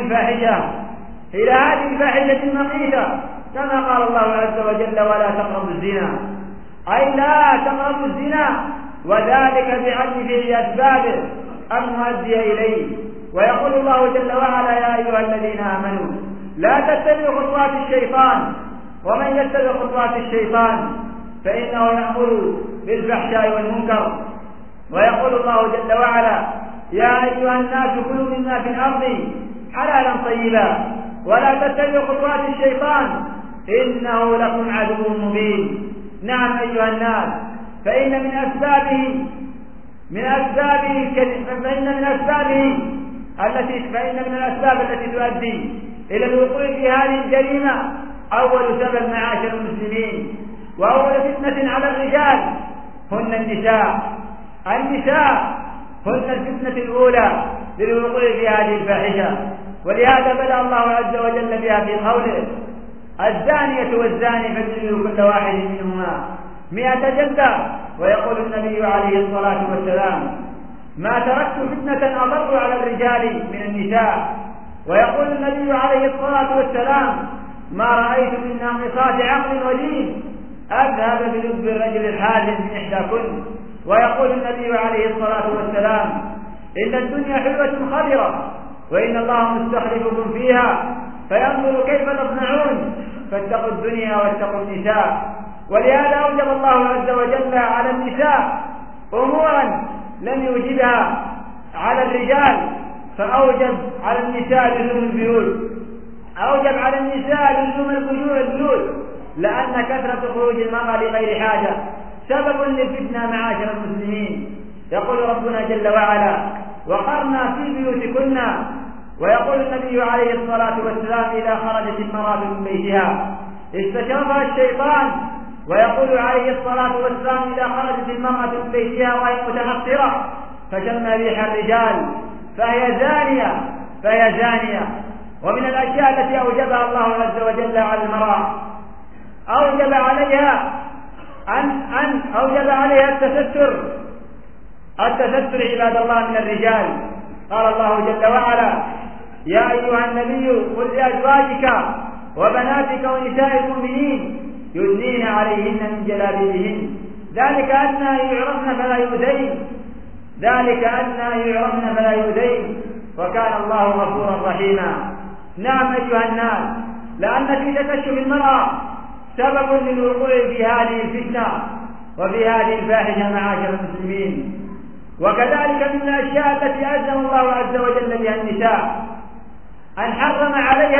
الفاحشة المقيتة، كما قال الله عز وجل: ولا تقربوا الزنا، أي لا تقربوا الزنا، وذلك بعدم أسبابه المؤدية إليه. ويقول الله جل وعلا: يا أيها الذين آمنوا لا تتبعوا خطوات الشيطان، ومن يتبع خطوات الشيطان فإنه يأمر بالفحشاء والمنكر. ويقول الله جل وعلا: يا أيها الناس كلوا مما في الأرض حلالا طيبا ولا تتبعوا خطوات الشيطان إنه لكم عدو مبين. نعم أيها الناس، فإن من أسبابه التي تؤدي إلى الوقوع في هذه الجريمة أول سبب معاشر المسلمين وأول فتنة على الرجال هن النساء هن الفتنة الأولى للوقوع في هذه الفاحشة. ولهذا بدأ الله عز وجل بها في قوله: الزانية والزاني فاجلدوا كل واحد منهما 100 جلدة. ويقول النبي عليه الصلاة والسلام: ما تركت فتنة أضر على الرجال من النساء. ويقول النبي عليه الصلاة والسلام: ما رأيت من ناقصات عقل ودين أذهب بلب الرجل الحازم من إحداكن. ويقول النبي عليه الصلاة والسلام: إن الدنيا حلوة خضرة وإن الله مستخلفكم فيها فينظر كيف تصنعون، فاتقوا الدنيا واتقوا النساء. ولهذا أوجب الله عز وجل على النساء أمورا لم يوجبها على الرجال، فأوجب على النساء لزوم البيوت، أوجب على النساء لزوم البيوت، لأن كثرة خروج المرأة لغير حاجة سبب للفتنة معاشر المسلمين. يقول ربنا جل وعلا: وقرنا في بيوتكن. ويقول النبي عليه الصلاة والسلام: إذا خرجت المرأة من بيتها استشرفها الشيطان. ويقول عليه الصلاة والسلام: إذا خرجت المرأة من بيتها وهي متنصرة فشم ريح الرجال فهي زانية. ومن الأشياء التي أوجبها الله عز وجل على المرأة أوجب عليها التستر عباد الله من الرجال. قال الله جل وعلا: يا أيها النبي قل لأزواجك وبناتك ونساء المؤمنين يدنين عليهن من جلابيبهن ذلك أدنى يعرفن فلا يؤذين وكان الله غفورا رحيما. نعم أيها الناس، لأن في تكشف المرأة سبب للوقوع في هذه الفتنة وفي هذه الفاحشة معاشر المسلمين. وكذلك من الأشياء التي ألزم الله عز وجل بها النساء أن حرم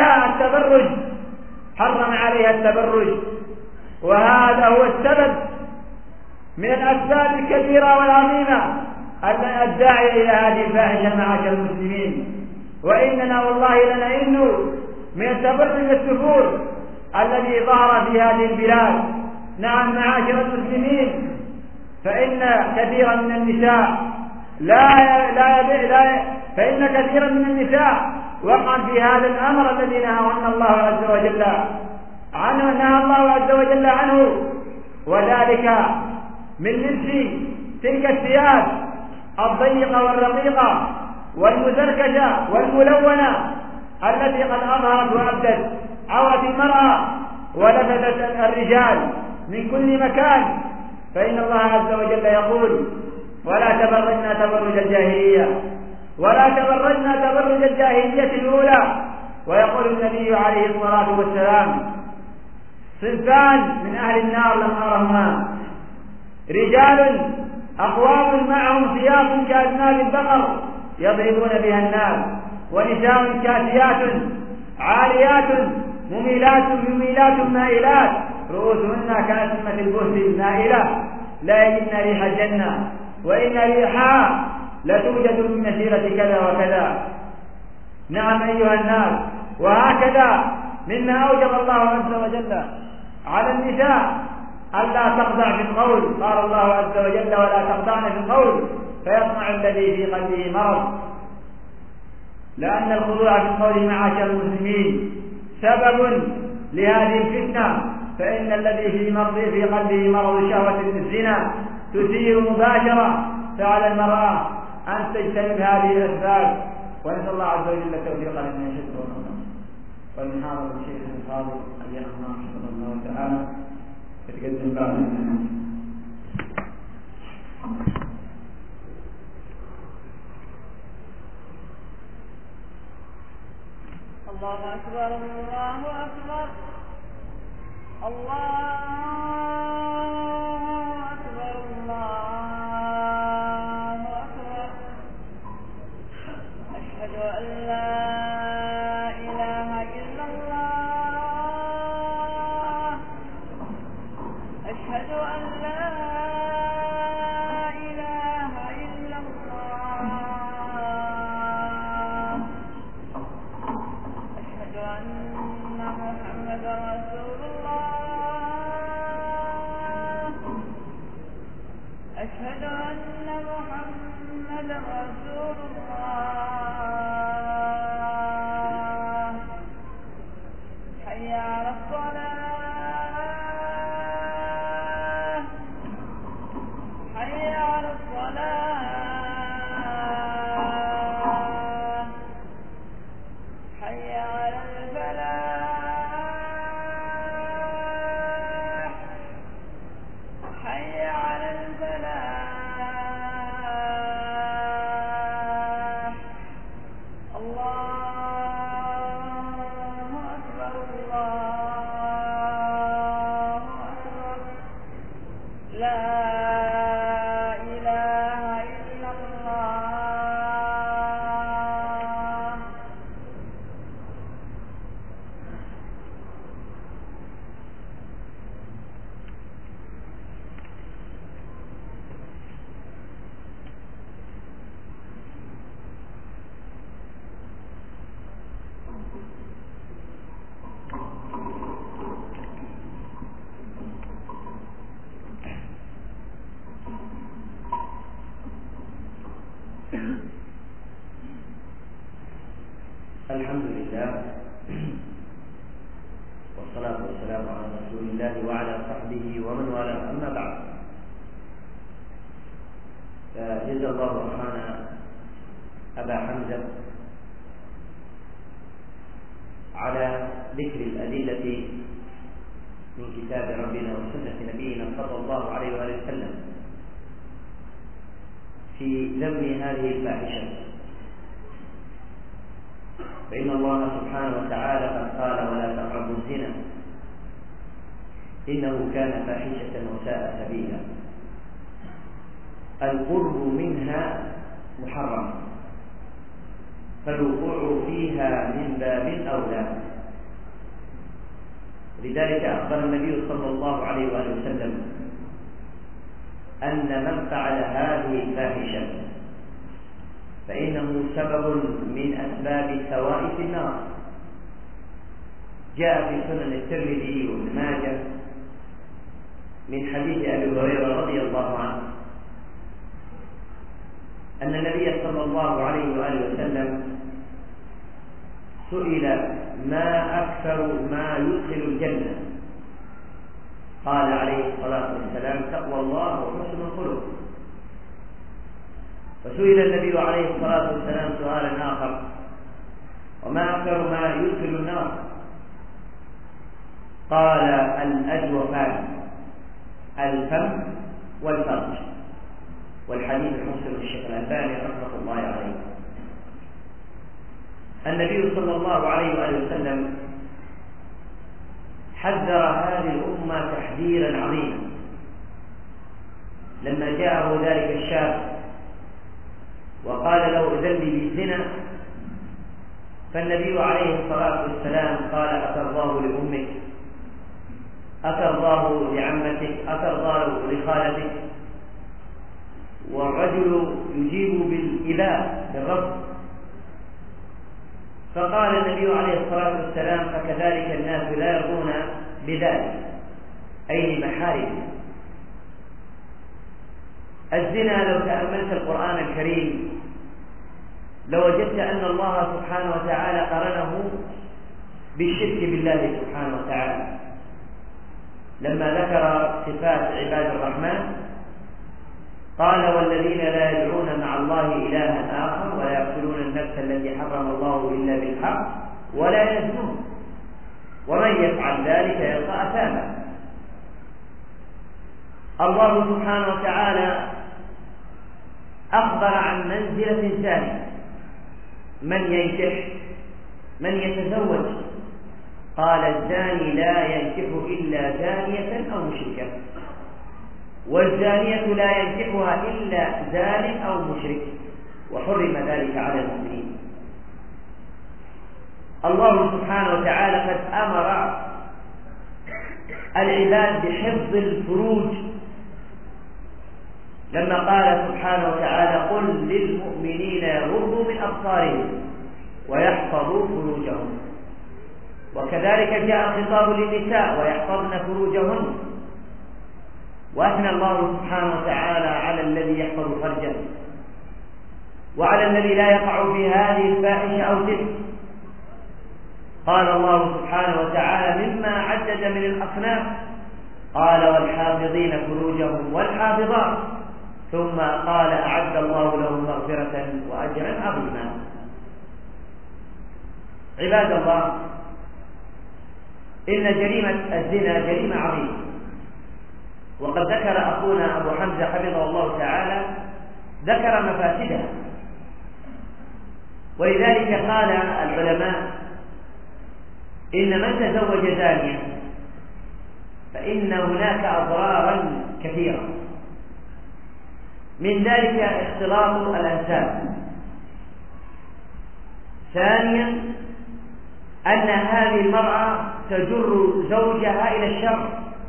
عليها التبرج، وهذا هو السبب من الأسباب الكبيرة والعظيمة الداعية إلى هذه الفاحشة معاشر المسلمين. وإننا والله لنئن من التبرج السفور الذي ظهر في هذه البلاد. نعم معاشر المسلمين، فإن كثيرا من النساء وقع في هذا الأمر الذي نهى الله عز وجل عنه، وذلك من لبس تلك الثياب الضيقة والرقيقة والمزركشة والملونة التي قد أظهرت وأبدت عورة المرأة ولفتت الرجال من كل مكان. فإن الله عز وجل يقول: ولا تبرجنا تبرج الجاهلية الأولى. ويقول النبي عليه الصلاة والسلام: صنفان من أهل النار لم أرهما: رجال أقوام معهم ثياب كأذناب البقر يضربون بها الناس، ونساء كاسيات عاريات مميلات مائلات رؤوسهن كأسمة البهت النائلة لا يجدن ريح الجنة وإن ريحها لتوجد من مسيرة كذا وكذا. نعم أيها الناس، وهكذا مما أوجب الله عز وجل على النساء ألا تخضع في القول. قال الله عز وجل: ولا تخضعن في القول فيطمع الذي في قلبه مرض. لأن الخضوع في القول معاشر المسلمين سبب لهذه الفتنة، فإن الذي في قلبه مرض شهوة الزنا تثير مباشرة فعلى المرأة أن تجتنب هذه الأسباب، ونسأل الله عز وجل التوفيق لمن يشد ونصر. ومن هذا الشيخ الفاضل أيام الله صلى الله تعالى يتقدم بعض الناس. الله أكبر الله أكبر الله أكبر الله أكبر. أشهد أن لا إله إلا الله. أشهد أن لا إله إلا الله. أشهد أن محمدا رسول الله. أشهد أن محمدا رسول الله. حي على الصلاة. حي على الصلاة. حي على الفلاح. حي على الفلاح. الله أكبر الله أكبر. لا إله إلا الله. الحمد لله والصلاة والسلام على رسول الله وعلى صحبه ومن والاه، أما بعد، فجزا الله أخانا أبا حمزة على ذكر الأدلة من كتاب ربنا وسنة نبينا صلى الله عليه وآله وسلم في ذم هذه الفاحشة. فإن الله سبحانه وتعالى قد قال: ولا تقربوا الزنا إنه كان فاحشة وساء سبيلا. القرب منها محرم، فالوقوع فيها من باب أولى. لذلك أخبر النبي صلى الله عليه وآله وسلم أن من فعل هذه الفاحشة فإنه سبب من أسباب سوائف النار. جاء في سنن الترمذي وابن ماجه من حديث أبي هريرة رضي الله عنه أن النبي صلى الله عليه وآله وسلم سئل: ما أكثر ما يدخل الجنة؟ قال عليه الصلاة والسلام: تقوى الله وحسن الخلق. فسئل النبي عليه الصلاة والسلام سؤالا آخر: وما أكثر ما يدخل النار؟ قال: الأجوفان، الفم والفرج. والحديث حسن الشيخ الألباني رحمة الله عليه. النبي صلى الله عليه وآله وسلم حذر هذه الأمة تحذيرا عظيما لما جاءه ذلك الشاب وقال له: إذن لي بالزنا. فالنبي عليه الصلاة والسلام قال: أترضاه لأمك؟ أترضاه لعمتك؟ أترضاه لخالتك؟ والرجل يجيب بالإباء بالرفض. فقال النبي عليه الصلاة والسلام: فكذلك الناس لا يرضون بذلك، أي لمحارم الزنا. لو تأملت القرآن الكريم لوجدت أن الله سبحانه وتعالى قرنه بالشرك بالله سبحانه وتعالى لما ذكر صفات عباد الرحمن قال والذين لا يدعون مع الله إلها آخر ولا يقتلون النفس التي حرم الله إلا بالحق ولا يزنون ومن يفعل ذلك يلقى أثاما. الله سبحانه وتعالى أخبر عن منزلة ثانية، من ينكح من يتزوج، قال الزاني لا ينكح إلا زانية أو مشركة، والزانية لا ينكحها إلا زان أو مشرك، وحرم ذلك على المؤمنين. الله سبحانه وتعالى قد أمر العباد بحفظ الفروج لما قال سبحانه وتعالى قل للمؤمنين يغضوا من أبصارهم ويحفظوا فروجهم، وكذلك جاء الخطاب للنساء ويحفظن فروجهن، وأثنى الله سبحانه وتعالى على الذي يحفظ فرجه وعلى الذي لا يقع في هذه الفاحشة أو تلك. قال الله سبحانه وتعالى مما عدد من الأصناف قال والحافظين فروجهم والحافظات، ثم قال أعد الله لهم مغفرة وأجرا عظيما. عباد الله، إن جريمة الزنا جريمة عظيمة، وقد ذكر أخونا أبو حمزة حفظه الله تعالى ذكر مفاسدها، ولذلك قال العلماء إن من تزوج زانية فإن هناك أضرارا كثيرة، من ذلك اختلاط الأنساب. ثانيا أن هذه المرأة تجر زوجها إلى الشر،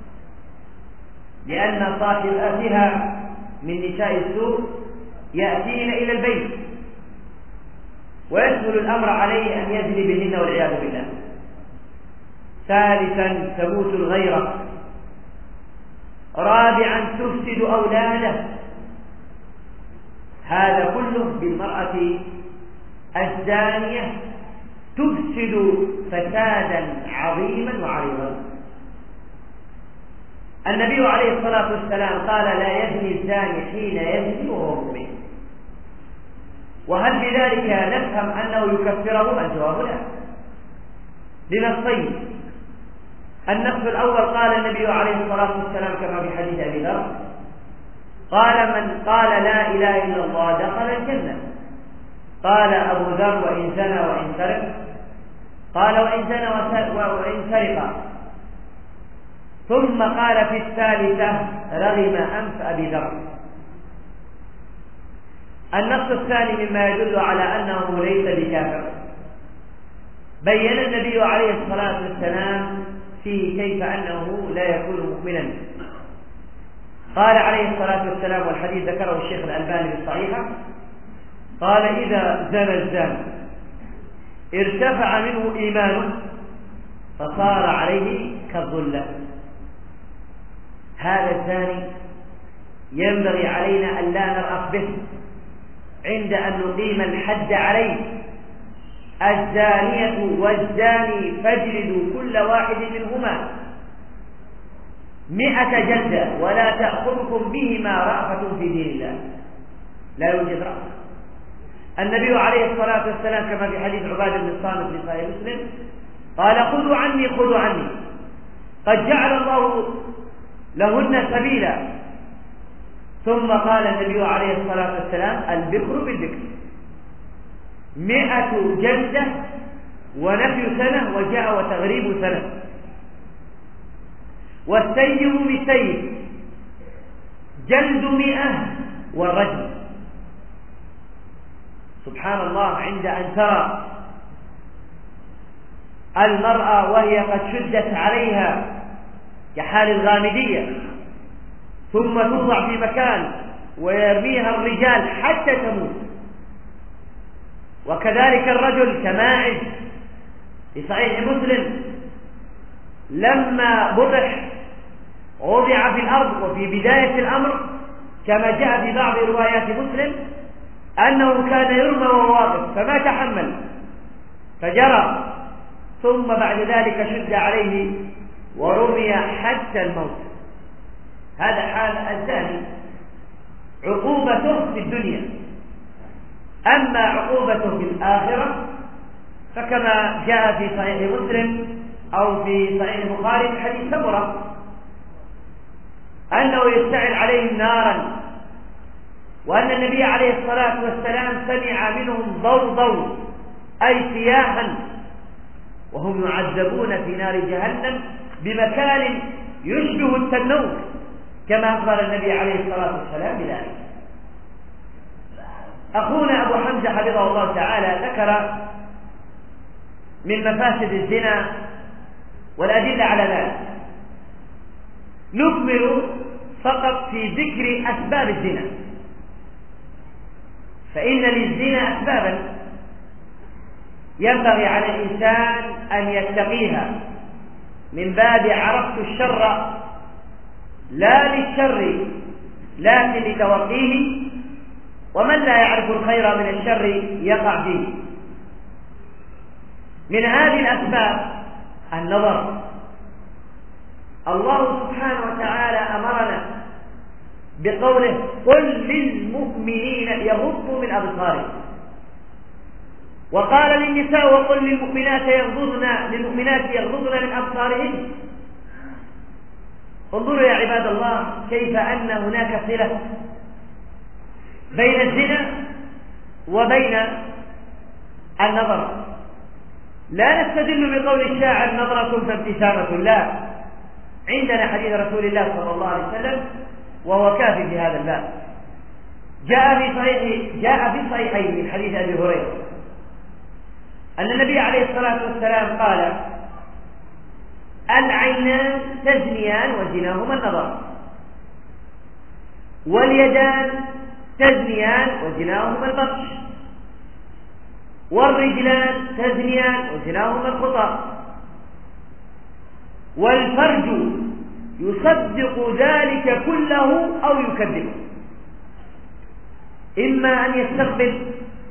لأن صاحباتها من نساء السوء يأتين إلى البيت ويسهل الأمر عليه أن يزني بهن والعياذ بالله. ثالثا تموت الغيرة. رابعا تفسد أولاده. هذا كله بالمرأة الزانية تفسد فسادا عظيما وعريضا. النبي عليه الصلاة والسلام قال لا يزني الزاني حين يزني وهو مؤمن. وهل بذلك نفهم أنه يكفره؟ الجواب لا، لنصين. النص الأول قال النبي عليه الصلاة والسلام كما في حديث أبي ذر قال من قال لا إله إلا الله دخل الجنة. قال أبو ذر وإن زنى وإن سرق، قال وإن زنى وإن سرق. ثم قال في الثالثة رغم أنف أبي ذر. النص الثاني مما يدل على أنه ليس بكافر، بين النبي عليه الصلاة والسلام فيه كيف أنه لا يكون مؤمنا. قال عليه الصلاة والسلام، والحديث ذكره الشيخ الألباني في الصحيحة، قال إذا زنى الزاني ارتفع منه إيمانه فصار عليه كالظلة. هذا الزاني ينبغي علينا أن لا نرأف به عند أن نقيم الحد عليه. الزانية والزاني فاجلدوا كل واحد منهما 100 جلدة ولا تأخذكم بهما رأفة في دين الله. لا يوجد رأفة. النبي عليه الصلاة والسلام كما في حديث عبادة بن الصامت في صحيح مسلم قال خذوا عني خذوا عني قد جعل الله لهن سبيلا. ثم قال النبي عليه الصلاة والسلام البكر بالبكر 100 جلدة ونفي سنة وجاء وتغريب سنة. والسيب بالسيب جلد 100 والرجم. سبحان الله، عند أن ترى المرأة وهي قد شدت عليها كحال الغامدية ثم توضع في مكان ويرميها الرجال حتى تموت، وكذلك الرجل كماعز في صحيح مسلم لما بطح وضع في الأرض. وفي بداية الأمر كما جاء في بعض روايات مسلم أنه كان يرمى وهو واقف فما تحمل فجرى، ثم بعد ذلك شد عليه ورمي حتى الموت. هذا حال الزاني عقوبته في الدنيا. أما عقوبته في الآخرة فكما جاء في صحيح مسلم أو في صحيح البخاري في حديث سمرة أنه يشتعل عليهم نارا، وأن النبي عليه الصلاة والسلام سمع منهم ضوضوا أي صياحا وهم يعذبون في نار جهنم بمكان يشبه التنور كما أخبر النبي عليه الصلاة والسلام بذلك. أخونا أبو حمزة حفظه الله تعالى ذكر من مفاسد الزنا والأدلة على ذلك. نكمل فقط في ذكر أسباب الزنا، فإن للزنا أسبابا ينبغي على الإنسان أن يتقيها من باب عرفت الشر لا للشر لكن لتوقيه، ومن لا يعرف الخير من الشر يقع فيه. من هذه الأسباب النظر. الله سبحانه وتعالى أمرنا بقوله قل للمؤمنين يغضوا من أبصارهم، وقال للنساء وقل للمؤمنات يغضضن من أبصارهن. انظروا يا عباد الله كيف أن هناك صلة بين الزنا وبين النظر. لا نستدل بقول الشاعر نظرة فابتسامة، لا، عندنا حديث رسول الله صلى الله عليه وسلم وهو كافي في هذا الباب. جاء في الصحيحين من حديث أبي هريرة أن النبي عليه الصلاة والسلام قال العينان تزنيان وزناهما النظر، واليدان تزنيان وزناهما البطش، والرجلان تزنيان وزناهما الخطى، والفرج يصدق ذلك كله أو يكذبه، إما أن يستقبل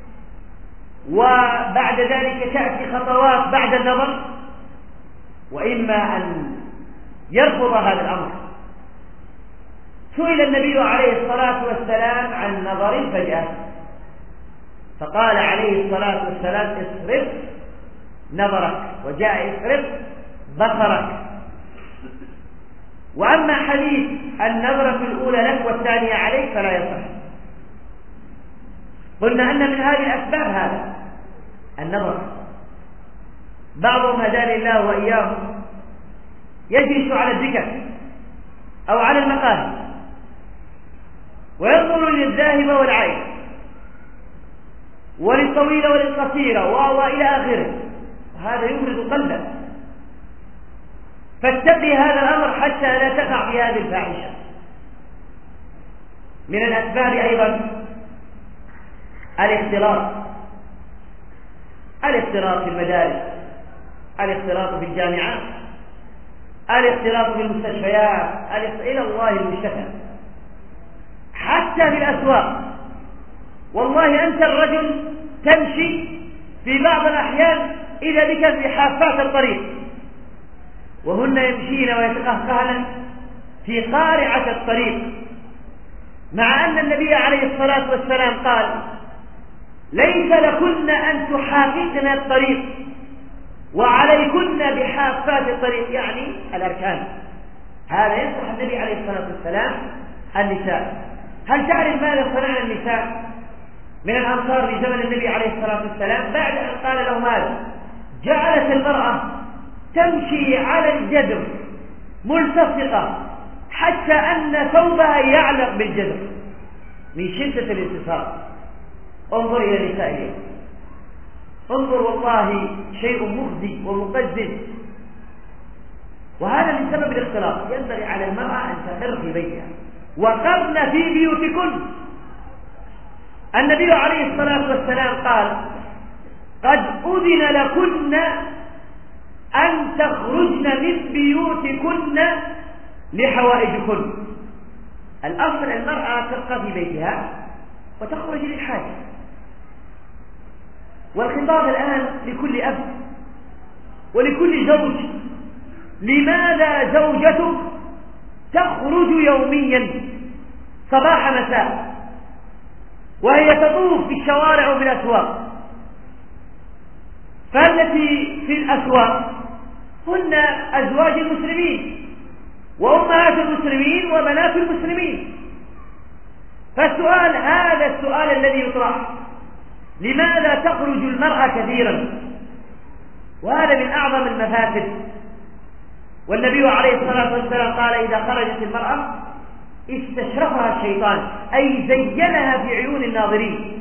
وبعد ذلك تأتي خطوات بعد النظر، وإما أن يرفض هذا الأمر. سئل النبي عليه الصلاة والسلام عن نظر الفجأة فقال عليه الصلاة والسلام اصرف نظرك، وجاء اصرف بصرك. وأما حديث النظرة الأولى لك والثانية عليك فلا يصح. قلنا أن من هذه الأسباب هذا النظر. بعضهم هداني الله وإياهم يجلس على الذكر أو على المقاهي وينظر للذاهب والعين وللطويل وللقصير وإلى آخره، وهذا يمرض قلبه. فاتقي هذا الأمر حتى لا تقع في هذه الفاحشة. من الأسباب أيضا الاختلاط في المدارس، الاختلاط في الجامعات، الاختلاط في المستشفيات، إلى الله المشتكى، حتى في الأسواق. والله أنت الرجل تمشي في بعض الأحيان إذا بك في حافات الطريق وهن يمشين ويتقهقهن في قارعة الطريق، مع أن النبي عليه الصلاة والسلام قال ليس لكن أن تحاققن الطريق وعليكن بحافات الطريق، يعني الأركان. هذا ينصح النبي عليه الصلاة والسلام النساء. هل تعرف ماذا صنع النساء من الأنصار في زمن النبي عليه الصلاة والسلام بعد أن قال له ماذا؟ جعلت المرأة تمشي على الجدر ملتصقة حتى أن ثوبها يعلق بالجدر من شدة الالتصاق. انظر إلى النساء اليوم، انظر، والله شيء مخزي ومقزز، وهذا من سبب الاختلاط. ينبغي على المرأة أن تقر في بيتها وقرن في بيوتكن. النبي عليه الصلاة والسلام قال قد أذن لكن أن تخرجن من بيوتكن لحوائجكن. الأصل المرأة تبقى في بيتها وتخرج للحاجة. والخطاب الآن لكل أب ولكل زوج. لماذا زوجتك تخرج يوميا صباح مساء وهي تطوف في الشوارع وفي الأسواق. فالتي في الأسواق هن أزواج المسلمين وأمهات المسلمين وبنات المسلمين. فالسؤال هذا السؤال الذي يطرح: لماذا تخرج المرأة كثيرا؟ وهذا من أعظم المفاسد. والنبي عليه الصلاة والسلام قال: إذا خرجت المرأة استشرفها الشيطان، أي زينها في عيون الناظرين.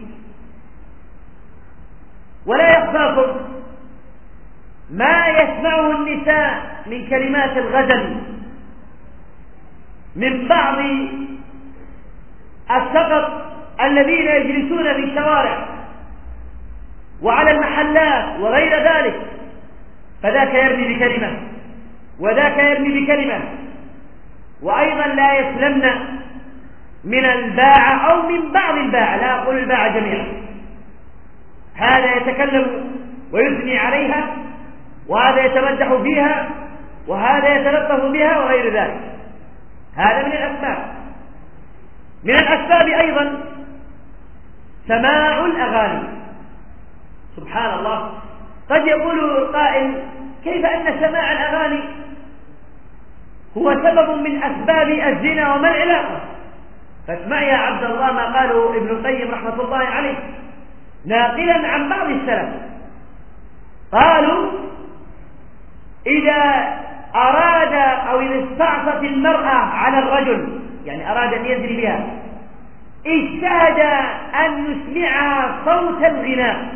ولا يخفاكم ما يسمعه النساء من كلمات الغزل من بعض السقط الذين يجلسون في الشوارع وعلى المحلات وغير ذلك، فذاك يرمي بكلمة وذاك يرمي بكلمة، وأيضا لا يسلمن من الباعة أو من بعض الباعة، لا أقول الباعة جميعا. هذا يتكلم ويثني عليها، وهذا يتمدح فيها، وهذا يتلطف بها وغير ذلك. هذا من الأسباب. من الأسباب أيضا سماع الأغاني. سبحان الله، قد يقول القائل: كيف أن سماع الأغاني هو سبب من أسباب الزنا وما العلاقة؟ فاسمع يا عبد الله ما قاله ابن القيم رحمة الله عليه ناقلا عن بعض السلف. قالوا: إذا أراد أو إذا استعصت المرأة على الرجل، يعني أراد أن يزني بها، اجتهد أن يسمعها صوت الغناء،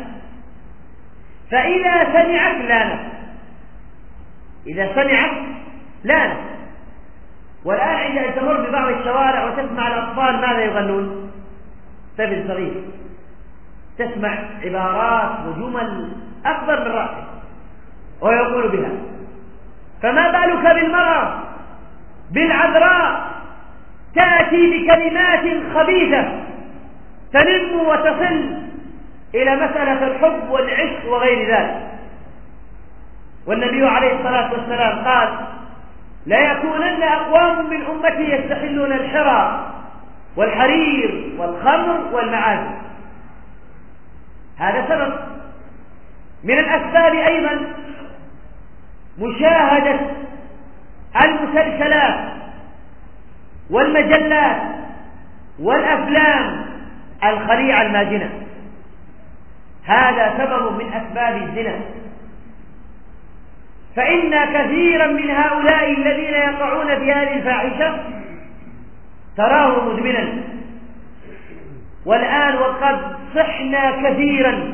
فإذا سمعت لانت، إذا سمعت لانت. والآن عندما تمر ببعض الشوارع وتسمع الأطفال ماذا يغنون؟ طفل صغير تسمع عبارات وجمل أكبر من رأسه ويقول بها، فما بالك بالمرأة بالعذراء تأتي بكلمات خبيثة تنم وتصل إلى مسألة الحب والعشق وغير ذلك. والنبي عليه الصلاة والسلام قال: لا يكونن أقوام من أمتي يستحلون الحرى والحرير والخمر والمعازف. هذا سبب. من الأسباب أيضا مشاهدة المسلسلات والمجلات والأفلام الخليعة الماجنة. هذا سبب من أسباب الزنا. فإن كثيرا من هؤلاء الذين يقعون في هذه الفاحشة تراه مدمنا. والآن وقد صحنا كثيرا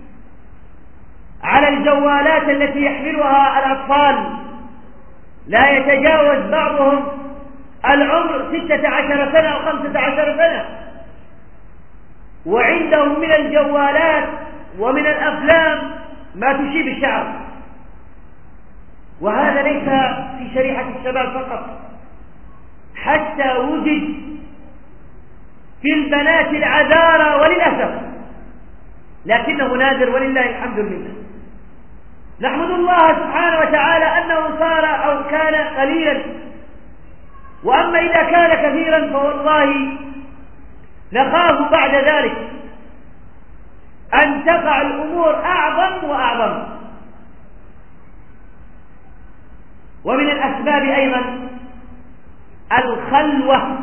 على الجوالات التي يحملها الأطفال، لا يتجاوز بعضهم العمر 16 سنة أو 15 سنة، وعندهم من الجوالات ومن الأفلام ما تشيب الشعر. وهذا ليس في شريحة الشباب فقط، حتى وجد في البنات العذارى وللأسف، لكنه نادر ولله الحمد لله. نحمد الله سبحانه وتعالى أنه صار أو كان قليلا، وأما إذا كان كثيرا فوالله نخاف بعد ذلك أن تقع الأمور أعظم وأعظم. ومن الأسباب أيضا الخلوة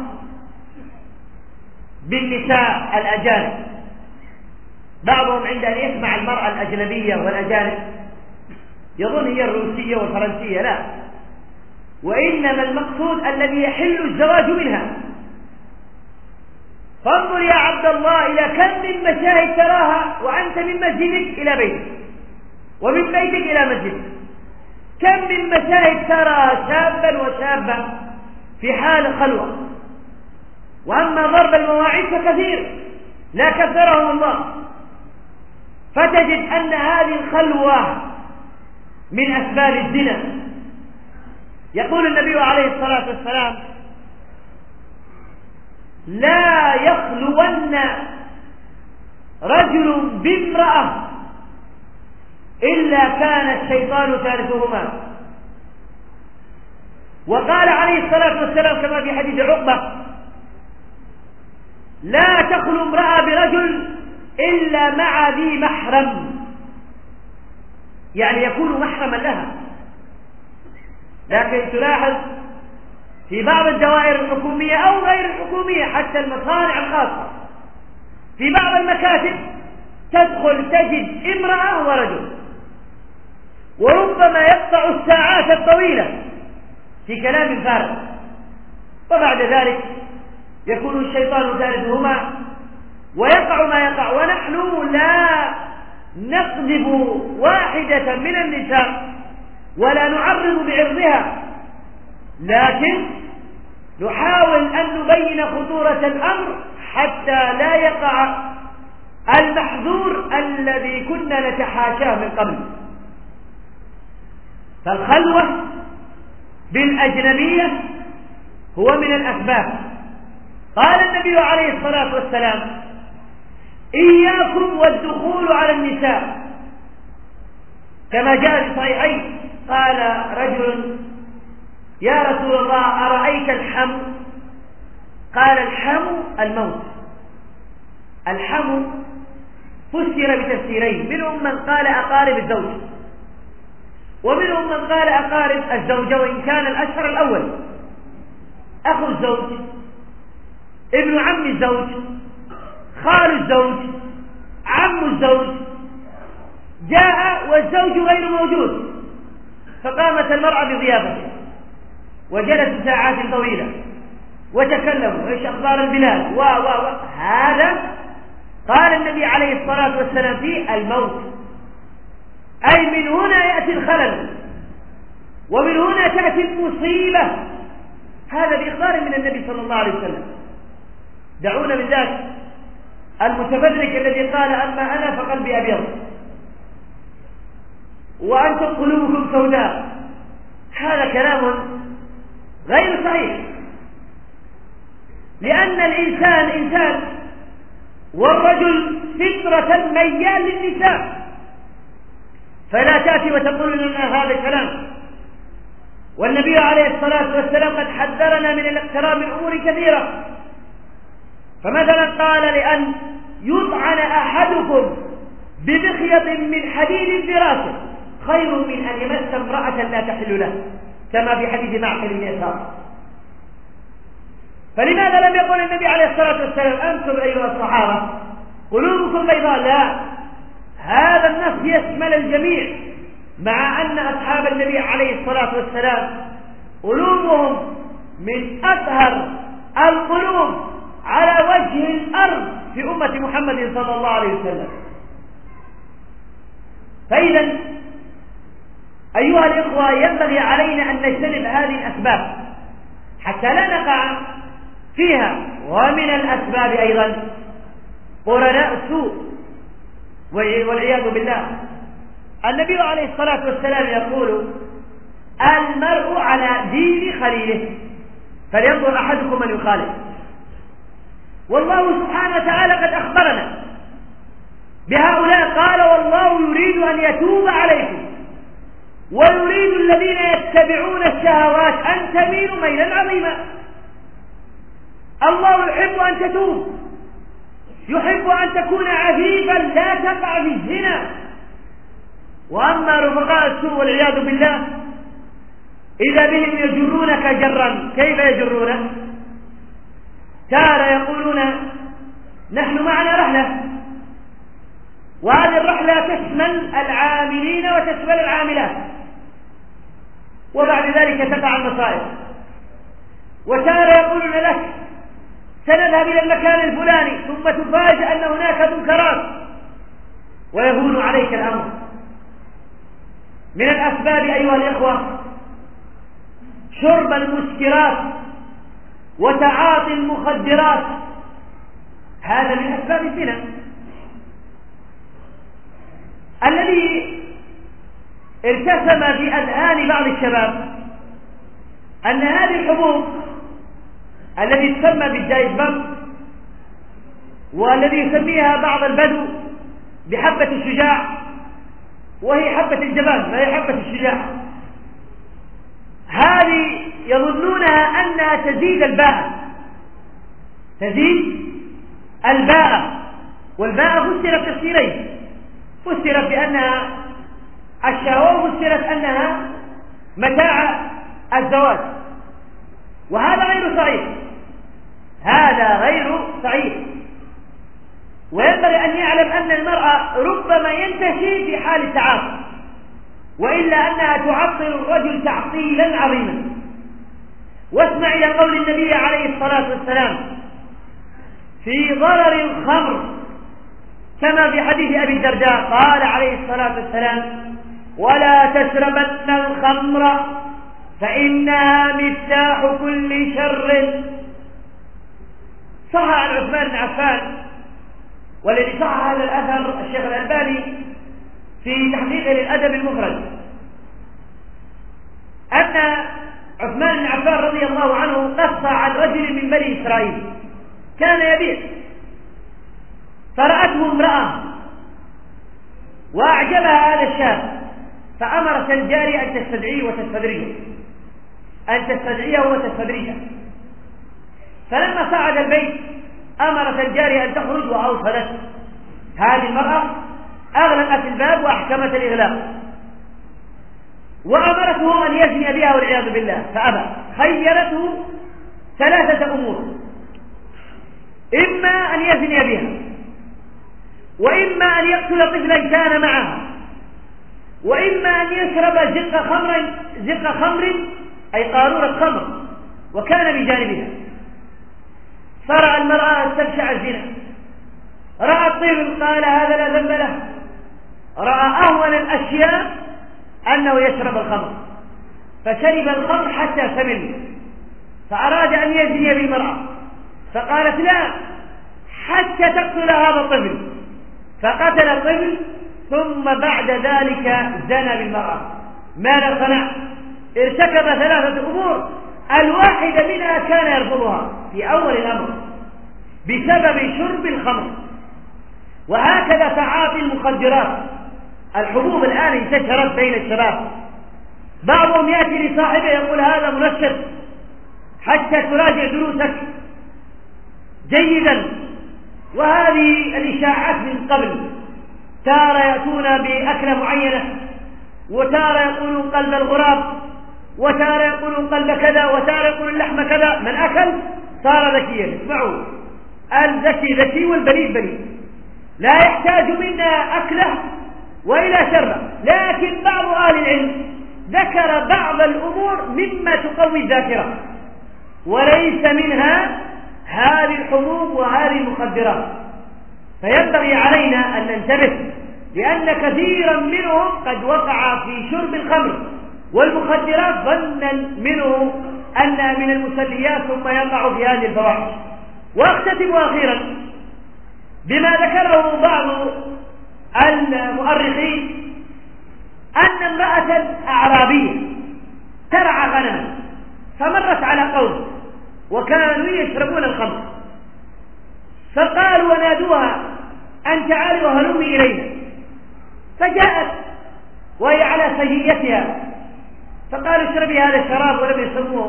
بالنساء الأجانب. بعضهم عند أن يسمع المرأة الأجنبية والأجانب يظن هي الروسية والفرنسية، لا، وإنما المقصود الذي يحل الزواج منها. فانظر يا عبد الله إلى كم من مشاهد تراها وأنت من مسجدك إلى بيتك ومن بيتك إلى مسجدك. كم من مشاهد ترى شابا وشابة في حال خلوة. وأما ضرب المواعيد فكثير لا كثرهم الله. فتجد أن هذه الخلوة من أسباب الزنا. يقول النبي عليه الصلاة والسلام: لا يخلون رجل بامرأة إلا كان الشيطان ثالثهما. وقال عليه الصلاة والسلام كما في حديث عقبة: لا تخلو امرأة برجل إلا مع ذي محرم، يعني يكون محرما لها. لكن تلاحظ في بعض الدوائر الحكومية أو غير الحكومية، حتى المصانع الخاصة، في بعض المكاتب تدخل تجد امرأة ورجل، وربما يقطع الساعات الطويلة في كلام فارغ، وبعد ذلك يكون الشيطان ثالثهما ويقع ما يقع. ونحن لا نقذف واحدة من النساء ولا نعرض بعرضها، لكن نحاول أن نبين خطورة الأمر حتى لا يقع المحذور الذي كنا نتحاشاه من قبل. فالخلوة بالأجنبية هو من الأسباب. قال النبي عليه الصلاة والسلام: إياكم والدخول على النساء، كما جاء في الصحيحين. قال رجل: يا رسول الله أرأيت الحم؟ قال: الحم الموت. الحم فسر بتفسيرين، منهم من قال أقارب الزوج، ومنهم من قال أقارب الزوجة، وإن كان الأشهر الأول. أخو الزوج، ابن عم الزوج، خال الزوج، عم الزوج، جاء والزوج غير موجود، فقامت المرأة بضيافته وجلسوا ساعات طويلة وتكلموا: ايش اخبار البلاد هذا قال النبي عليه الصلاة والسلام فيه الموت. أي من هنا يأتي الخلل، ومن هنا تأتي المصيبة. هذا بإخبار من النبي صلى الله عليه وسلم. دعونا من ذاك المتفرج الذي قال: أما أنا فقلبي أبيض وأنتم قلوبكم سوداء. هذا كلام غير صحيح، لأن الإنسان إنسان، والرجل فطرة ميال للنساء، فلا تأتي وتقول لنا هذا الكلام. والنبي عليه الصلاة والسلام قد حذرنا من الاقتراب من أمور كثيرة. فمثلا قال: لأن يطعن أحدكم بمخيط من حديد في راسه خير من أن يمس امرأة لا تحل له، كما في حديث معقل بن يسار. فلماذا لم يقل النبي عليه الصلاة والسلام: أنتم أيها الصحابة قلوبكم بيضاء؟ لا، هذا النص يشمل الجميع، مع أن أصحاب النبي عليه الصلاة والسلام قلوبهم من أطهر القلوب على وجه الأرض في أمة محمد صلى الله عليه وسلم. فإذا أيها الإخوة ينبغي علينا أن نجتنب هذه الأسباب حتى لا نقع فيها. ومن الأسباب أيضا قرناء السوء والعياذ بالله. النبي عليه الصلاة والسلام يقول: المرء على دين خليله فلينظر أحدكم من يخالف. والله سبحانه وتعالى قد أخبرنا بهؤلاء، قال: والله يريد أن يتوب عليكم ويريد الذين يتبعون الشهوات أن تميلوا ميلا عظيما. الله يحب أن تتوب، يحب أن تكون عفيفا لا تقع في الزنا. وأما رفقاء السوء والعياذ بالله إذا بهم يجرونك جرا. كيف يجرونك؟ تارة يقولون: نحن معنا رحلة، وهذه الرحلة تشمل العاملين وتشمل العاملات، وبعد ذلك تقع المصائب. وتارة يقولون لك: سنذهب إلى المكان الفلاني، ثم تفاجأ أن هناك منكرات ويهون عليك الأمر. من الأسباب أيها الإخوة شرب المسكرات وتعاطي المخدرات، هذا من أسباب الزنا الذي ارتسم في أذهان بعض الشباب أن هذه الحبوب التي تسمى بالدايزبام، والذي يسميها بعض البدو بحبة الشجاع، وهي حبة الجبان، ما هي حبة الشجاع، هذه يظنونها أنها تزيد الباء، تزيد الباء، والباء فسرت تفسيرين، فسرت بأنها الشهوة وفسرت أنها متاع الزواج، وهذا غير صحيح، هذا غير صحيح. وينبغي أن يعلم أن المرأة ربما ينتشي في حال التعاطي، وإلا أنها تعطل الرجل تعطيلا عظيما. واسمع إلى قول النبي عليه الصلاة والسلام في ضرر الخمر كما في حديث أبي الدرداء، قال عليه الصلاة والسلام: ولا تشربن الخمر فإنها مفتاح كل شر. صح عن عثمان بن عفان، والذي صح هذا الأثر الشيخ الألباني في تحقيقه للأدب المفرد، أن عثمان بن عفان رضي الله عنه قص عن رجل من بني إسرائيل كان يبيع، فرأته امرأة وأعجبها هذا الشاب، فأمرت الجارية أن تستدعيه وتستدرجه. فلما صعد البيت أمرت الجارية أن تخرج وأوصلت هذه المرأة، أغلقت الباب وأحكمت الإغلاق، وأمرته أن يزني بها والعياذ بالله، فأبى. خيرته 3 أمور: إما أن يزني بها، وإما أن يقتل طفلا كان معها، وإما أن يشرب زق خمر أي قارورة خمر وكان بجانبها. فرأى المرأة استبشع الزنا، رأى الطفل قال هذا لا ذنب له، رأى أهون الأشياء أنه يشرب الخمر، فشرب الخمر حتى سمن، فأراد أن يزني بالمرأة، فقالت لا حتى تقتل هذا الطفل، فقتل الطفل، ثم بعد ذلك زنى بالمرأة. ماذا صنع؟ ارتكب 3 أمور، الواحدة منها كان يرفضها في أول الأمر بسبب شرب الخمر. وهكذا تعاطي المخدرات، الحبوب الآن انتشرت بين الشباب، بعضهم يأتي لصاحبه يقول هذا منشط حتى تراجع دروسك جيدا. وهذه الإشاعات من قبل، تارة يأتون بأكلة معينة، وتارة يقولون قلب الغراب، وتارة يقولون قلب كذا، وتارة يقولون اللحم كذا. من أكل صار ذكيا. اسمعوا، الذكي ذكي والبليد بليد، لا يحتاج منا أكله وإلى شربه. لكن بعض أهل العلم ذكر بعض الأمور مما تقوي الذاكرة، وليس منها هذه الحبوب وهذه المخدرات. فينبغي علينا أن ننتبه، لأن كثيرا منهم قد وقع في شرب الخمر والمخدرات ظنا منه أنها من المسليات، ثم يقع في هذه الفواحش. وأختتم أخيرا بما ذكره بعض المؤرخين، أن امرأة أعرابية ترعى غنما، فمرت على قوم وكانوا يشربون الخمر، فقالوا ونادوها أن تعالي وهلمي إلينا، فجاءت وهي على سجيتها، فقالوا اشربي هذا الشراب، ولم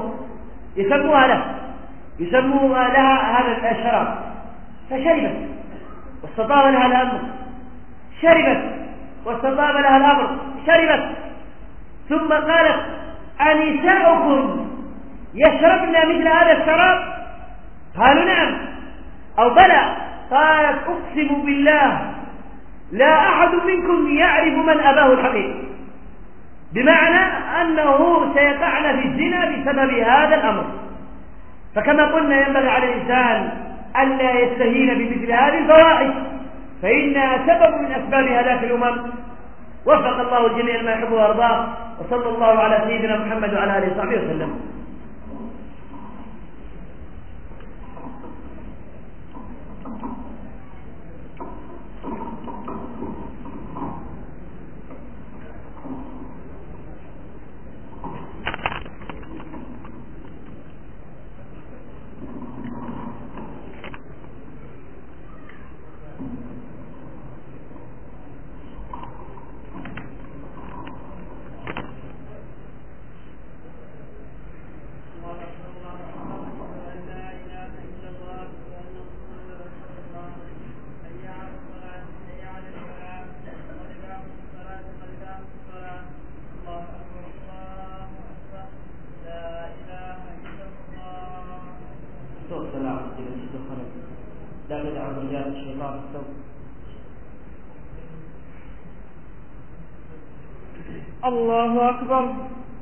يسموها لها هذا الشراب، فشربت واستطاب لها الأمر، شربت واستطاب لها الأمر، شربت. ثم قالت أنساؤكم يشربن مثل هذا الشراب؟ قالوا نعم أو بلى. قالت أقسم بالله لا أحد منكم يعرف من أباه الحقيقي، بمعنى أنه سيقعن في الزنا بسبب هذا الأمر. فكما قلنا ينبغي على الإنسان ألا يستهين بمثل هذه الفواحش، فإنها سبب من أسباب هلاك الأمم. وفق الله الجميع ما يحب ويرضاه، وصلى الله على سيدنا محمد وعلى آله وصحبه وسلم. سوء السلام إلى شد الخلل لا تدع رجال الشيطان السوء. الله أكبر.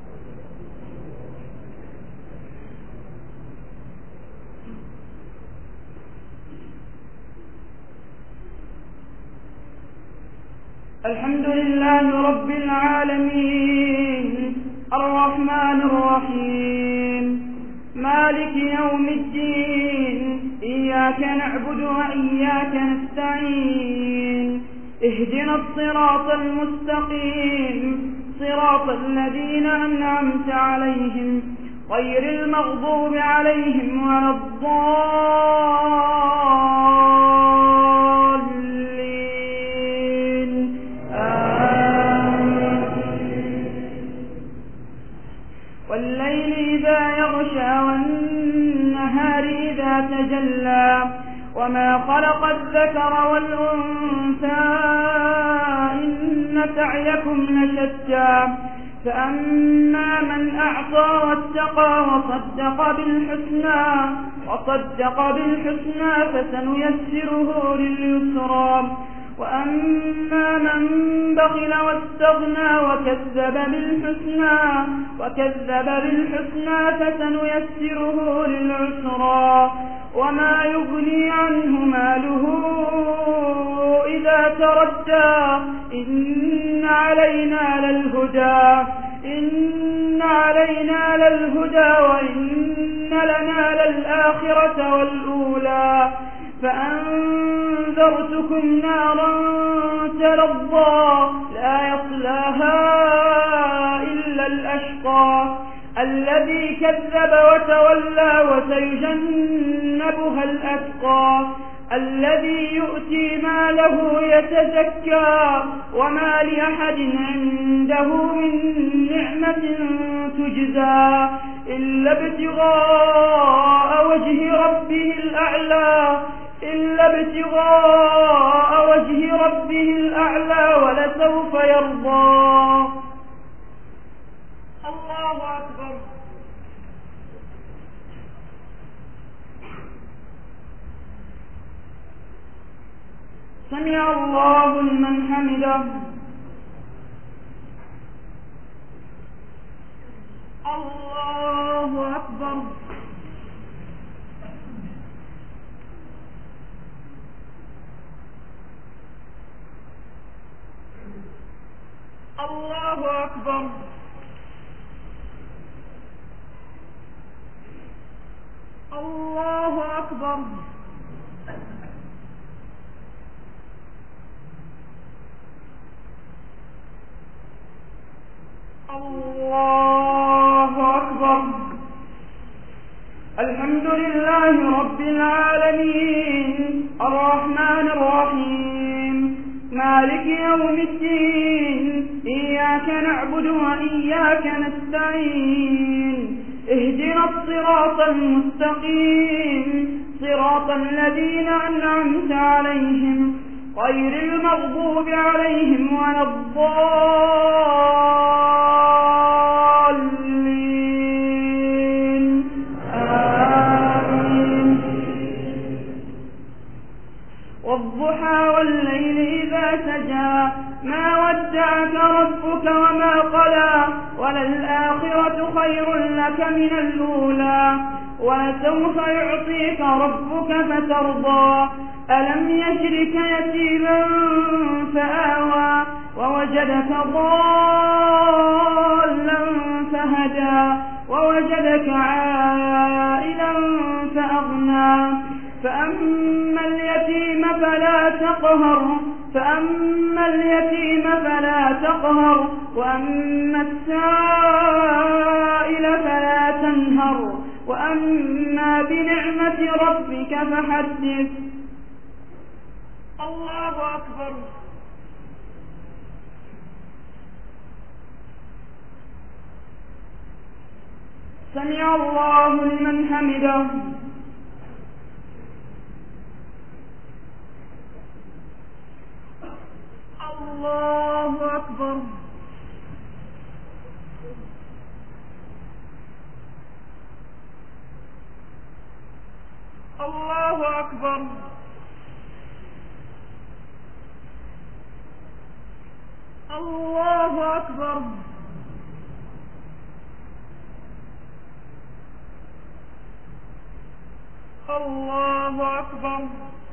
الحمد لله رب العالمين الرحمن الرحيم مالك يوم الدين إياك نعبد وإياك نستعين اهدنا الصراط المستقيم صراط الذين أنعمت عليهم غير المغضوب عليهم ولا الضالين آمين. والليل إذا يغشى والنهار إذا تجلى وما خلق الذكر والأنثى إن سعيكم لشتى فأما من أعطى واتقى وصدق بالحسنى فسنيسره لليسرى وأما من بخل واستغنى وكذب بالحسنى فسنيسره للعسرى وما يغني عنه ماله إذا تردى إن علينا للهدى وإن لنا للآخرة والأولى فأنذرتكم نارا تلظى لا يصلاها إلا الأشقى الذي كذب وتولى وسيجنبها الأتقى الذي يؤتي ماله يتزكى وما لأحد عنده من نعمة تجزى إلا ابتغاء وجه ربه الأعلى ولسوف يرضى. الله أكبر. سمع الله لمن حمده. الله أكبر. الله أكبر. الله أكبر. الله أكبر. الحمد لله رب العالمين الرحمن الرحيم مالك يوم الدين إياك نعبد وإياك نستعين اهدنا الصراط المستقيم صراط الذين أنعمت عليهم غير المغضوب عليهم ولا الضالين آمين. والضحى والليل إذا سجى ما ودعك ربك وما قلى وللآخرة خير لك من الأولى ولسوف يعطيك ربك فترضى ألم يجدك يتيما فآوى ووجدك ضالا فهدى ووجدك عائلا فأغنى فأما اليتيم فلا تقهر وأما السائل فلا تنهر وأما بنعمة ربك فحدث. الله أكبر. سمع الله لمن حمده. الله أكبر. الله أكبر. الله أكبر. الله أكبر.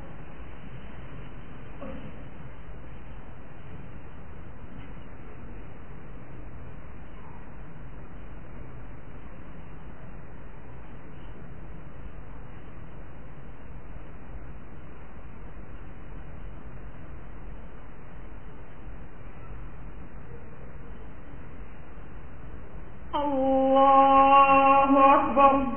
الله أكبر.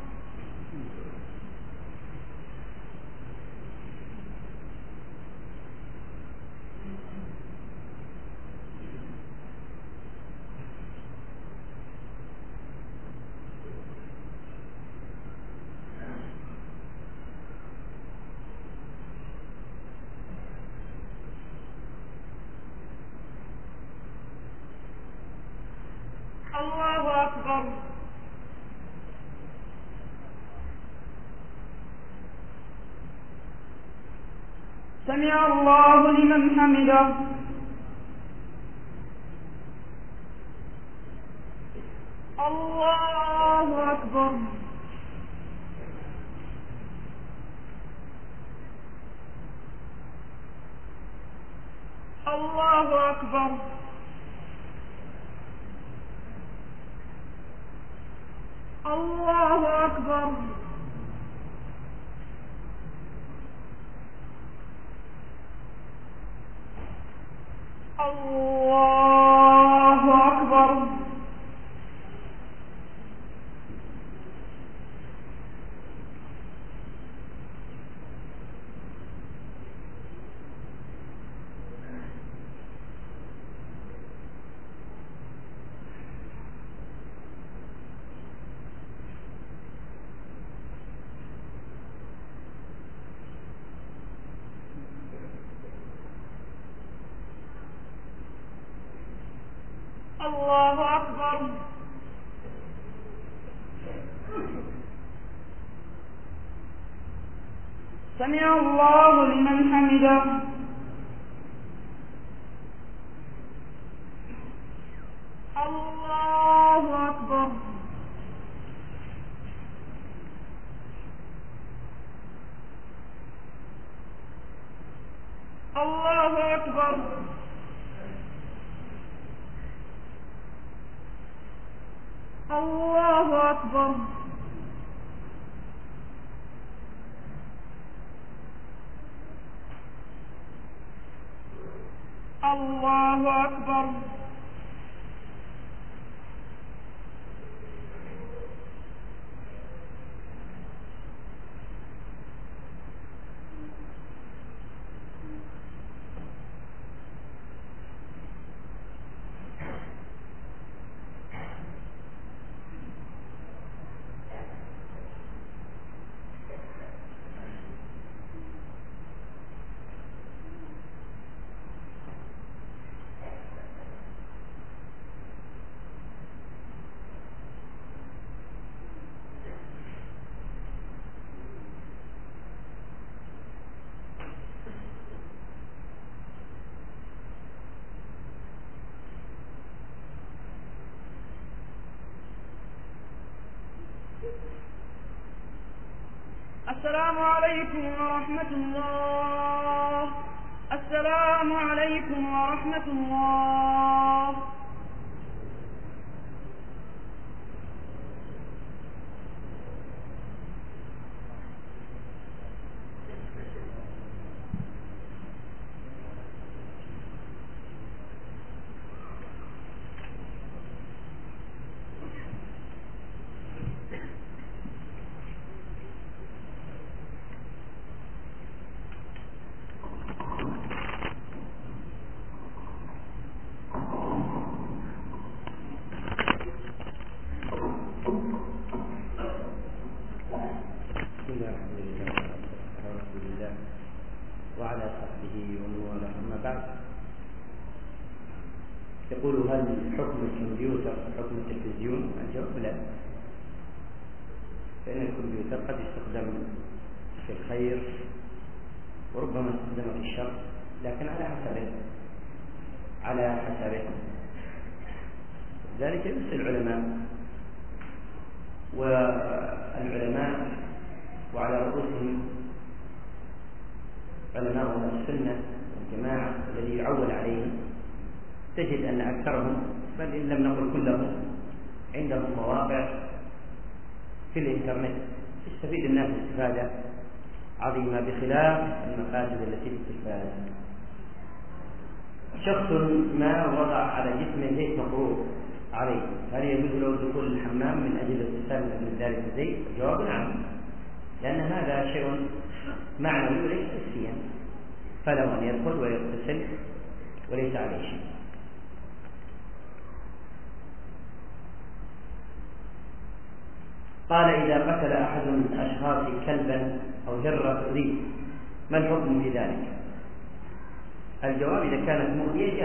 الله أكبر. سمع الله لمن حمده. الله أكبر. الله أكبر. الله أكبر. الله أكبر. الله أكبر. سمع الله لمن حمده. الله أكبر. الله أكبر. الله أكبر. الله أكبر. السلام عليكم ورحمة الله. السلام عليكم ورحمة الله. وعلى صحبه ومن والاه. أما بعد، يقول: هل حكم الكمبيوتر حكم التلفزيون؟ الجواب لا، فإن الكمبيوتر قد يستخدم في الخير وربما استخدمه في الشر، لكن على حسبه. ذلك نفس العلماء، والعلماء وعلى رؤوسهم علماء السنة والجماعة الذي يعول عليهم، تجد أن أكثرهم بل إن لم نقل كلهم عندهم مواقع في الإنترنت يستفيد الناس استفادة عظيمة بخلاف المفاسد التي في التلفاز. شخص ما وضع على جسمه زيت مقروء عليه، هل يجوز له دخول الحمام من أجل اغتسال من ذلك الزيت؟ الجواب نعم، لأن هذا شيء معنوي وليس حسيا، فله أن يدخل ويغتسل وليس عليه شيء. قال: إذا قتل أحد من الأشخاص كلبا أو هرة تؤذيه ما الحكم في ذلك؟ الجواب: إذا كانت مؤذية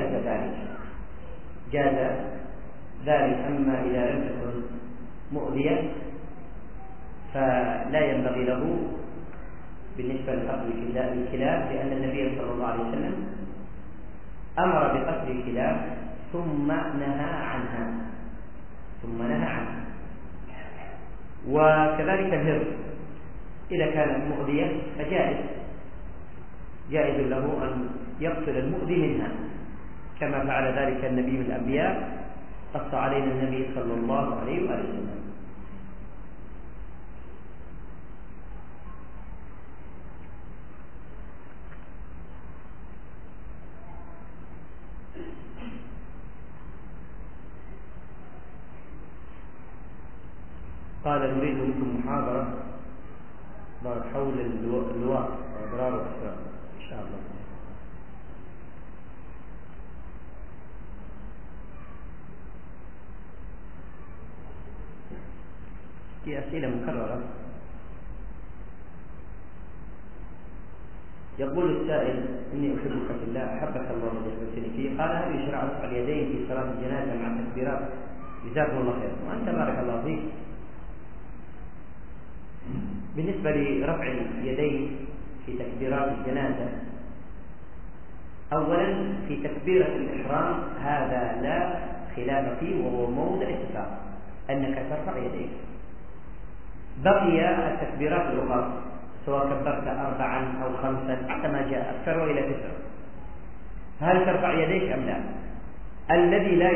جاز ذلك، أما إذا لم تكن مؤذية فلا ينبغي له بالنسبة لقتل الكلاب، لأن النبي صلى الله عليه وسلم أمر بقتل الكلاب ثم نهى عنها. وكذلك الهر إذا كانت مؤذية جائز له أن يقتل المؤذي منها، كما فعل ذلك النبي من الأنبياء، قص علينا النبي صلى الله عليه وآله وسلم. قال: نريد منكم محاضرة حول اللواء وأضرار وأسبابه إن شاء الله. في أسئلة مكررة. يقول السائل: إني أحبك في الله، أحبك الله الذي أحببتني فيه. قال: هل يشرع رفع اليدين في صلاة الجنازة مع التكبيرات؟ جزاكم الله خير. وأنت بارك الله فيك. بالنسبة لرفع اليدين في تكبيرات الجنازة، أولا في تكبيرة الإحرام هذا لا خلاف فيه، وهو موضع اتفاق أنك ترفع يديك. بقي التكبيرات الأخرى سواء كبرت 4 أو 5 حتى ما جاء أكثر إلى 9، هل ترفع يديك أم لا؟ الذي لا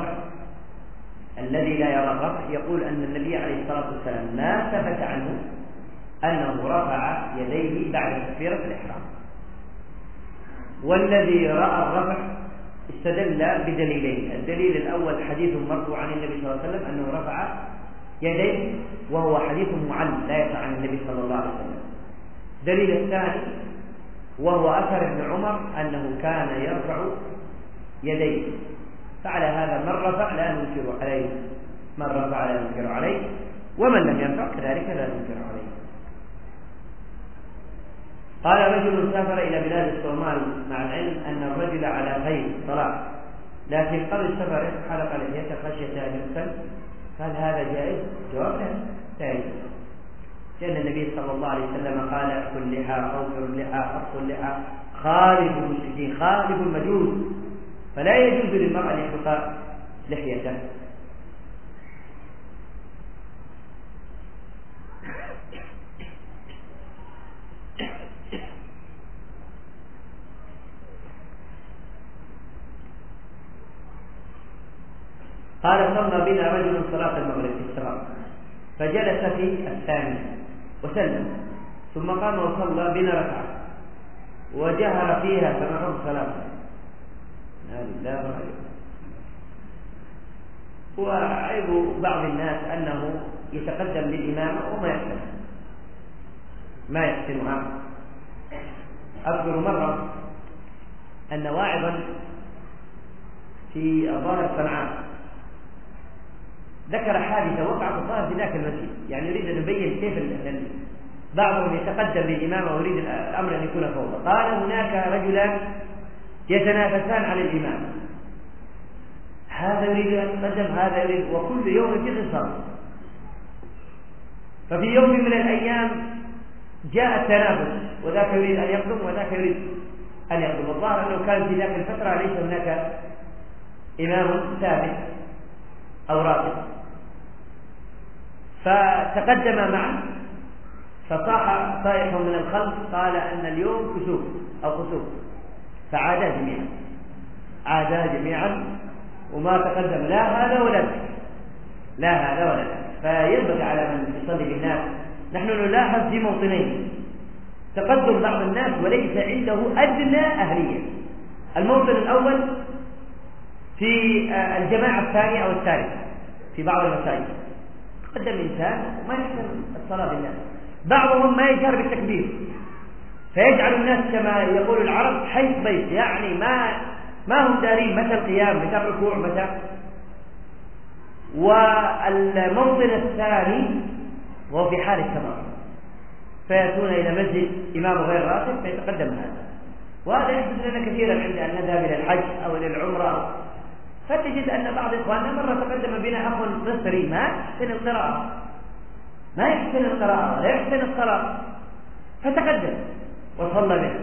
يرى الرفع يقول أن النبي عليه الصلاة والسلام ما ثبت عنه أنه رفع يديه بعد تكبيرة الإحرام. والذي رأى الرفع استدل بدليلين: الدليل الأول حديث مرفوع عن النبي صلى الله عليه وسلم أنه رفع يديه، وهو حديث معل لا يقع عن النبي صلى الله عليه وسلم. الدليل الثاني وهو أثر ابن عمر أنه كان يرفع يديه، فعلى هذا من رفع لا ننكر عليه، من رفع لا ننكر عليه، ومن لم يرفع كذلك لا ننكر عليه. قال: رجل سافر إلى بلاد الصومال مع العلم أن الرجل على خير صلاة، لكن قبل سفره حلق لحيته خشية أن يقتل، هل هذا جائز؟ جواب لا يجوز، لأن النبي صلى الله عليه وسلم قال: احفوا اللحى، اوفروا اللحى، اقصوا اللحى، خالفوا المشركين، خالفوا المجوس، فلا يجوز للمرأة أن يحلق لحيته. قال: صلى بنا رجل صلاة المغرب في السفر، فجلس في الثاني وسلم، ثم قام وصلى بنا ركعة وجهر فيها فنقض صلاته. وعيب بعض الناس أنه يتقدم للإمام وما يحسنها. أذكر مرة أن واعظا في الظاهر صنعاء ذكر حادثة وقعت الظاهر في ذاك المسجد، يعني يريد أن يبين كيف بعضهم يتقدم للإمام ويريد الأمر أن يكون فوضى. قال: هناك رجلان يتنافسان على الإمام، هذا يريد أن يتقدم، هذا يريد، وكل يوم في خصام. ففي يوم من الأيام جاء التنافس، وذاك يريد أن يقدم وذاك يريد أن يقدم. الظاهر أنه كان في ذاك الفترة ليس هناك إمام ثابت أو راتب، فتقدم معا، فصاح صائح من الخلق قال أن اليوم كسوف أو خسوف، عادا جميعا وما تقدم لا هذا ولا ذاك. فينبغي على من يصلي بالناس، نحن نلاحظ في موطنين: تقدم بعض الناس وليس عنده أدنى أهلية. الموطن الأول في الجماعة الثانية أو الثالثة في بعض المساجد، تقدم إنسان وما يحسن الصلاة بالناس، بعضهم ما يجهر بالتكبير، فيجعل الناس كما يقول العرب حيث بيت، يعني ما هم دارين متى القيام متى الركوع متى. والموطن الثاني وهو في حال السفر، فيأتون إلى مسجد إمام غير راتب فيتقدم هذا، وهذا يحدث لنا كثيرا عند أن نذهب إلى الحج أو إلى العمرة، فتجد أن بعض إخواننا مرة تقدم بنا أخ مصري ما يحسن القراءة ولا يحسن الصلاة، فتقدم وصلى به،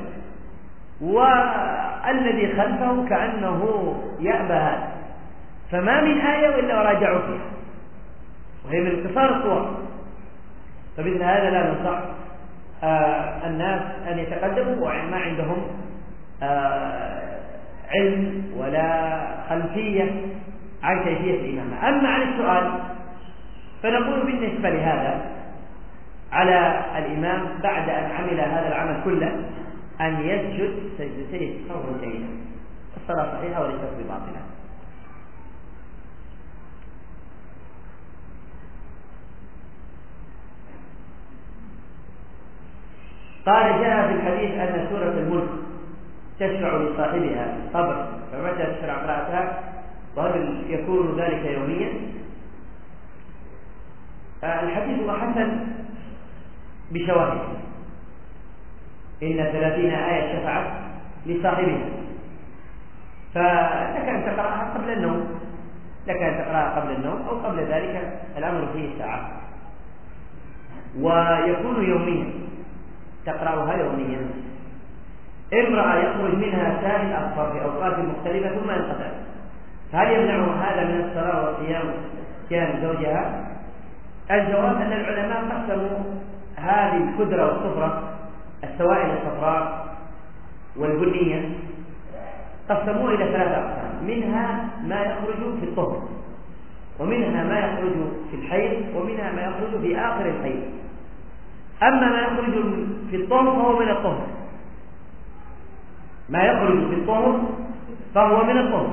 والذي خلفه كأنه يأبى هذا، فما من آية إلا وراجعوا فيها، وهي من اختصار الصور. فبإذن هذا لا ننصح الناس أن يتقدموا وما عندهم علم ولا خلفية عن كيفية الإمامة. أما عن السؤال فنقول بالنسبة لهذا على الإمام بعد أن عمل هذا العمل كله أن يسجد سجدتين سهوتين، الصلاة صحيحة وليست بباطلة. قال: جاء في الحديث أن سورة الملك تشرع لصاحبها في القبر، فمتى تشرع قراءتها؟ وهل يكون ذلك يوميا؟ الحديث هو حسن بشواهد، إن 30 آية شفعت لصاحبها، فلك أن تقرأها قبل النوم، أو قبل ذلك، الأمر فيه الساعة، ويكون يوميا، تقرأها يوميا. امرأة يخرج منها سائل أصفر في أوقات مختلفة ثم ينقطع، فهل يمنعها هذا من الصلاة والصيام كان زوجها؟ الجواب أن العلماء قسموا هذه الكدرة والصفرة، السوائل الصفراء والبنية، قسموه إلى 3 أقسام: منها ما يخرج في الطهر، ومنها ما يخرج في الحيض، ومنها ما يخرج في آخر الحيض. أما ما يخرج في الطهر فهو من الطهر، ما يخرج في الطهر فهو من الطهر،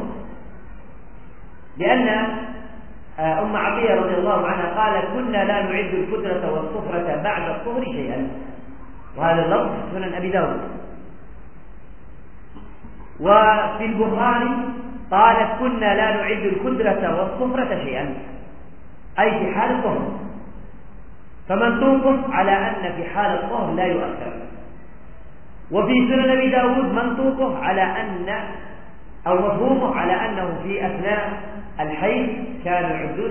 لأن أم عطية رضي الله عنها قالت: كنا لا نعد الكدرة والصفرة بعد الطهر شيئا، وهذا اللفظ في سنن أبي داود. وفي البخاري قالت: كنا لا نعد الكدرة والصفرة شيئا، أي في حال الطهر، فمن توقف على أن في حال الطهر لا يؤثر. وفي سنن أبي داود من توقف على أن، أو مفهومه على أنه في أثناء الحيض كانوا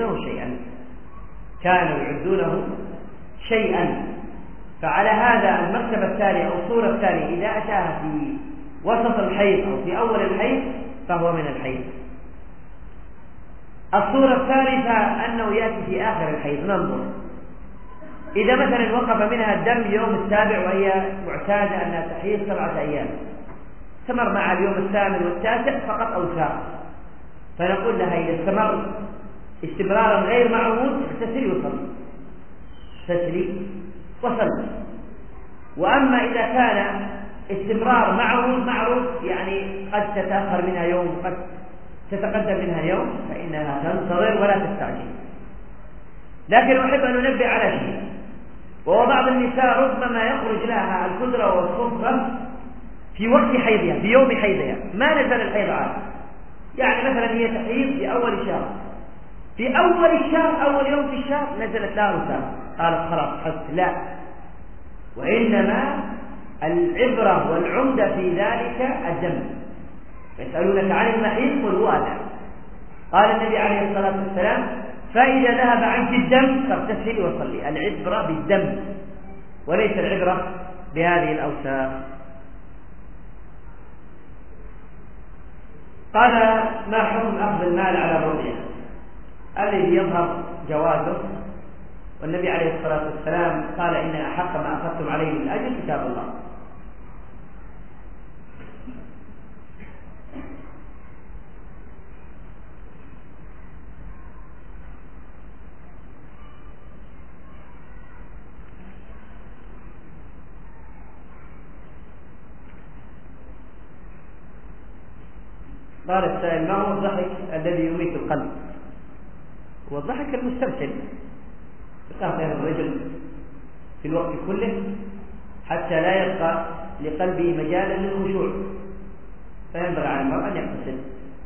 يعدونه شيئا. فعلى هذا المرتبة الثانية أو الصورة الثانية إذا أتاها في وسط الحيض أو في أول الحيض فهو من الحيض. الصورة الثالثة أنه يأتي في آخر الحيض. ننظر إذا مثلا وقف منها الدم يوم 7 وهي معتادة أنها تحيض 7 أيام، استمر مع اليوم 8 و9 فقط أو ساعة، فنقول لها إذا استمر استمرارا غير معهود اغتسلي وصلي. وأما إذا كان استمرار معروف، يعني قد تتأخر منها يوم قد تتقدم منها يوم، فإنها تنتظر ولا تستعجل. لكن أحب أن أنبه على شيء، وهو بعض النساء ربما يخرج لها الكدرة والصفرة في وقت حيضها، في يوم حيضها، ما نزل الحيض عنها، يعني مثلا هي تحيض في أول الشهر، أول يوم في الشهر نزلت لها رسالة قالت خلاص حد، لا، وإنما العبرة والعمدة في ذلك الدم. يسألونك عن المحيض قل هو أذى، قال النبي عليه الصلاة والسلام: فإذا ذهب عنك الدم فاغتسلي وصلي. العبرة بالدم، وليس العبرة بهذه الأوساخ. قال: ما حكم أخذ المال على الرؤية؟ الذي يظهر جوازه، والنبي عليه الصلاة والسلام قال: إن أحق ما أخذتم عليه من الأجر كتاب الله. قال السائل: ما هو الضحك الذي يميت القلب؟ هو الضحك المسترسل، يقهقه الرجل في الوقت كله حتى لا يبقى لقلبه مجالا للخشوع، فينبغي على المرء أن يغتسل.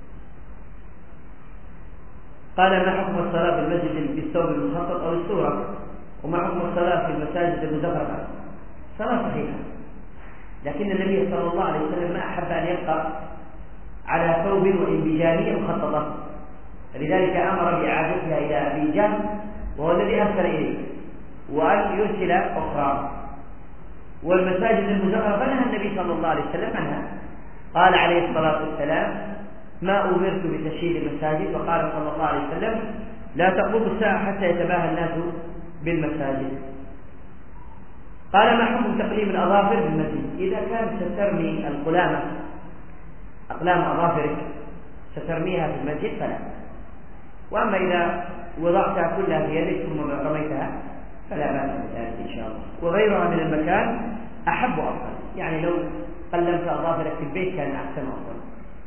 قال: ما حكم الصلاة في المسجد بالثوب المخطط أو الصورة؟ وما حكم الصلاة في المساجد المزخرفة؟ صلاة صحيحة، لكن النبي صلى الله عليه وسلم ما أحب أن يبقى على ثوب وإن بجانية مخططة، لذلك أمر بإعادتها إلى أبي جهل وهو الذي أرسل إليه، وأن يرسل أخرى. والمساجد المزخرفة نهى النبي صلى الله عليه وسلم عنها، قال عليه الصلاة والسلام: ما أمرت بتشييد المساجد، وقال صلى الله عليه وسلم: لا تقوم الساعة حتى يتباهى الناس بالمساجد. قال: ما حكم تقليم الأظافر في المسجد؟ إذا كانت سترمي القلامة، أقلام أظافرك سترميها في المسجد فلا، وأما إذا وضعتها كلها في يدك ثم رميتها فلا بأس بذلك إن شاء الله. وغيرها من المكان أحب وأفضل، يعني لو قلمت أظافرك في البيت كان أحسن وأفضل.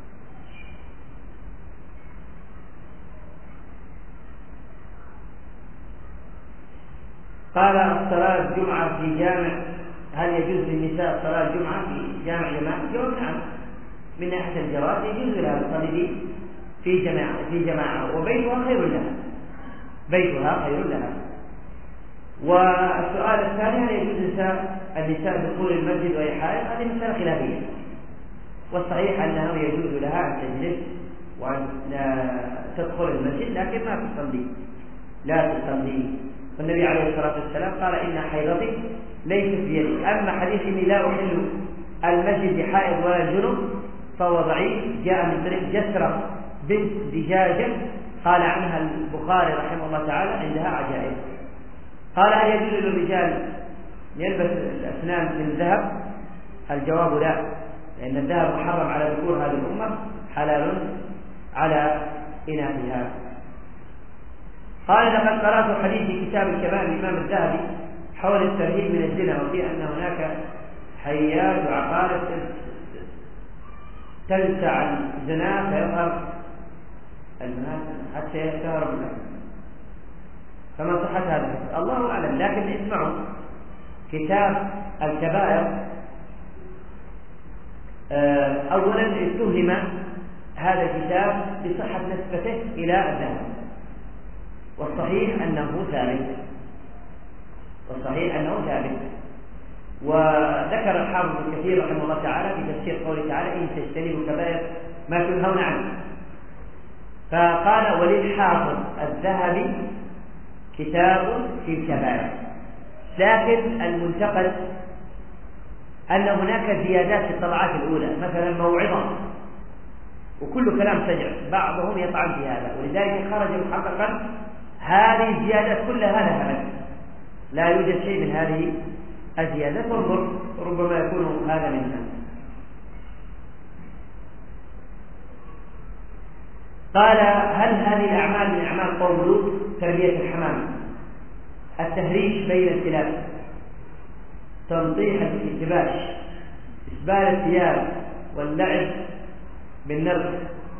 قال: الصلاة الجمعة في جامع، هل يجوز للنساء صلاة الجمعة في جامع جماعة؟ جواب: نعم، من ناحية الجواز يجوز لها تصلي في جماعة وبيتها خير لها، بيتها خير لها. والسؤال الثاني: هل يجوز النساء دخول المسجد وهي حائض؟ هذه مسألة خلافية، والصحيح أنه يجوز لها أن تجلس وأن تدخل المسجد، لكن ما تصلي، لا تصلي. والنبي عليه الصلاة والسلام قال: إن حيضتي ليست بيدي. أما حديث إني لا أحل المسجد بحائض ولا جنب فهو ضعيف، جاء من طريق جسرة بنت دجاجة قال عنها البخاري رحمه الله تعالى: عندها عجائب. قال: هل يجوز للرجال يلبس الأسنان من ذهب؟ الجواب: لا، لأن الذهب محرم على ذكور هذه الأمة، حلال على إناثها. قال: لقد قرأت حديث في كتاب الكبائر الإمام الذهبي حول الترهيب من الزنا، وفي أن هناك حيات وعقارب تلسع الزنا فيظهر البنات حتى يتهرب منها، فما صحة هذا؟ الله أعلم. لكن اسمعوا، كتاب الكبائر أولا اتهم هذا الكتاب بصحة نسبته إلى الذهب، والصحيح أنه ثابت، وذكر الحافظ ابن كثير رحمه الله تعالى في تفسير قوله تعالى: إن تجتنبوا كبائر ما تنهون عنه، فقال: وللحافظ الذهبي كتاب في الكبائر. لكن المنتقد أن هناك زيادات في الطبعات الأولى، مثلا موعظة، وكل كلام سجع، بعضهم يطعن في هذا، ولذلك خرج محققا هذه الزيادات كلها ذهبت، لا يوجد شيء من هذه الزيادات، وانظر ربما يكون هذا منها. قال: هل هذه الأعمال من أعمال قوم لوط؟ تربية الحمام، التهريج بين الكلاب، تنطيح الكباش، إسبال الثياب، واللعب بالنرد.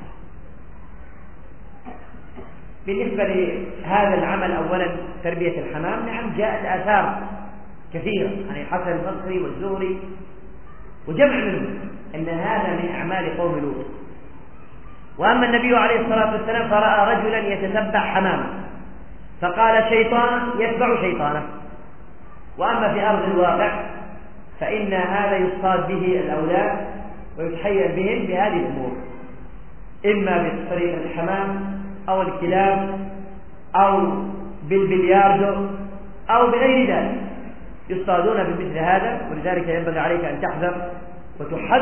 بالنسبة لهذا العمل أولا تربية الحمام، نعم جاءت آثار كثيرة عن الحسن البصري والزهري وجمع منهم أن هذا من أعمال قوم لوط. وأما النبي عليه الصلاة والسلام فرأى رجلا يتتبع حماما فقال: شيطان يتبع شيطانه. وأما في أرض الواقع فإن هذا يصطاد به الأولاد ويتحير بهم بهذه الأمور، إما بطريق الحمام أو الكلاب أو بالبلياردو أو بغير ذلك. يصطادون بمثل هذا، ولذلك ينبغي عليك أن تحذر وتحذر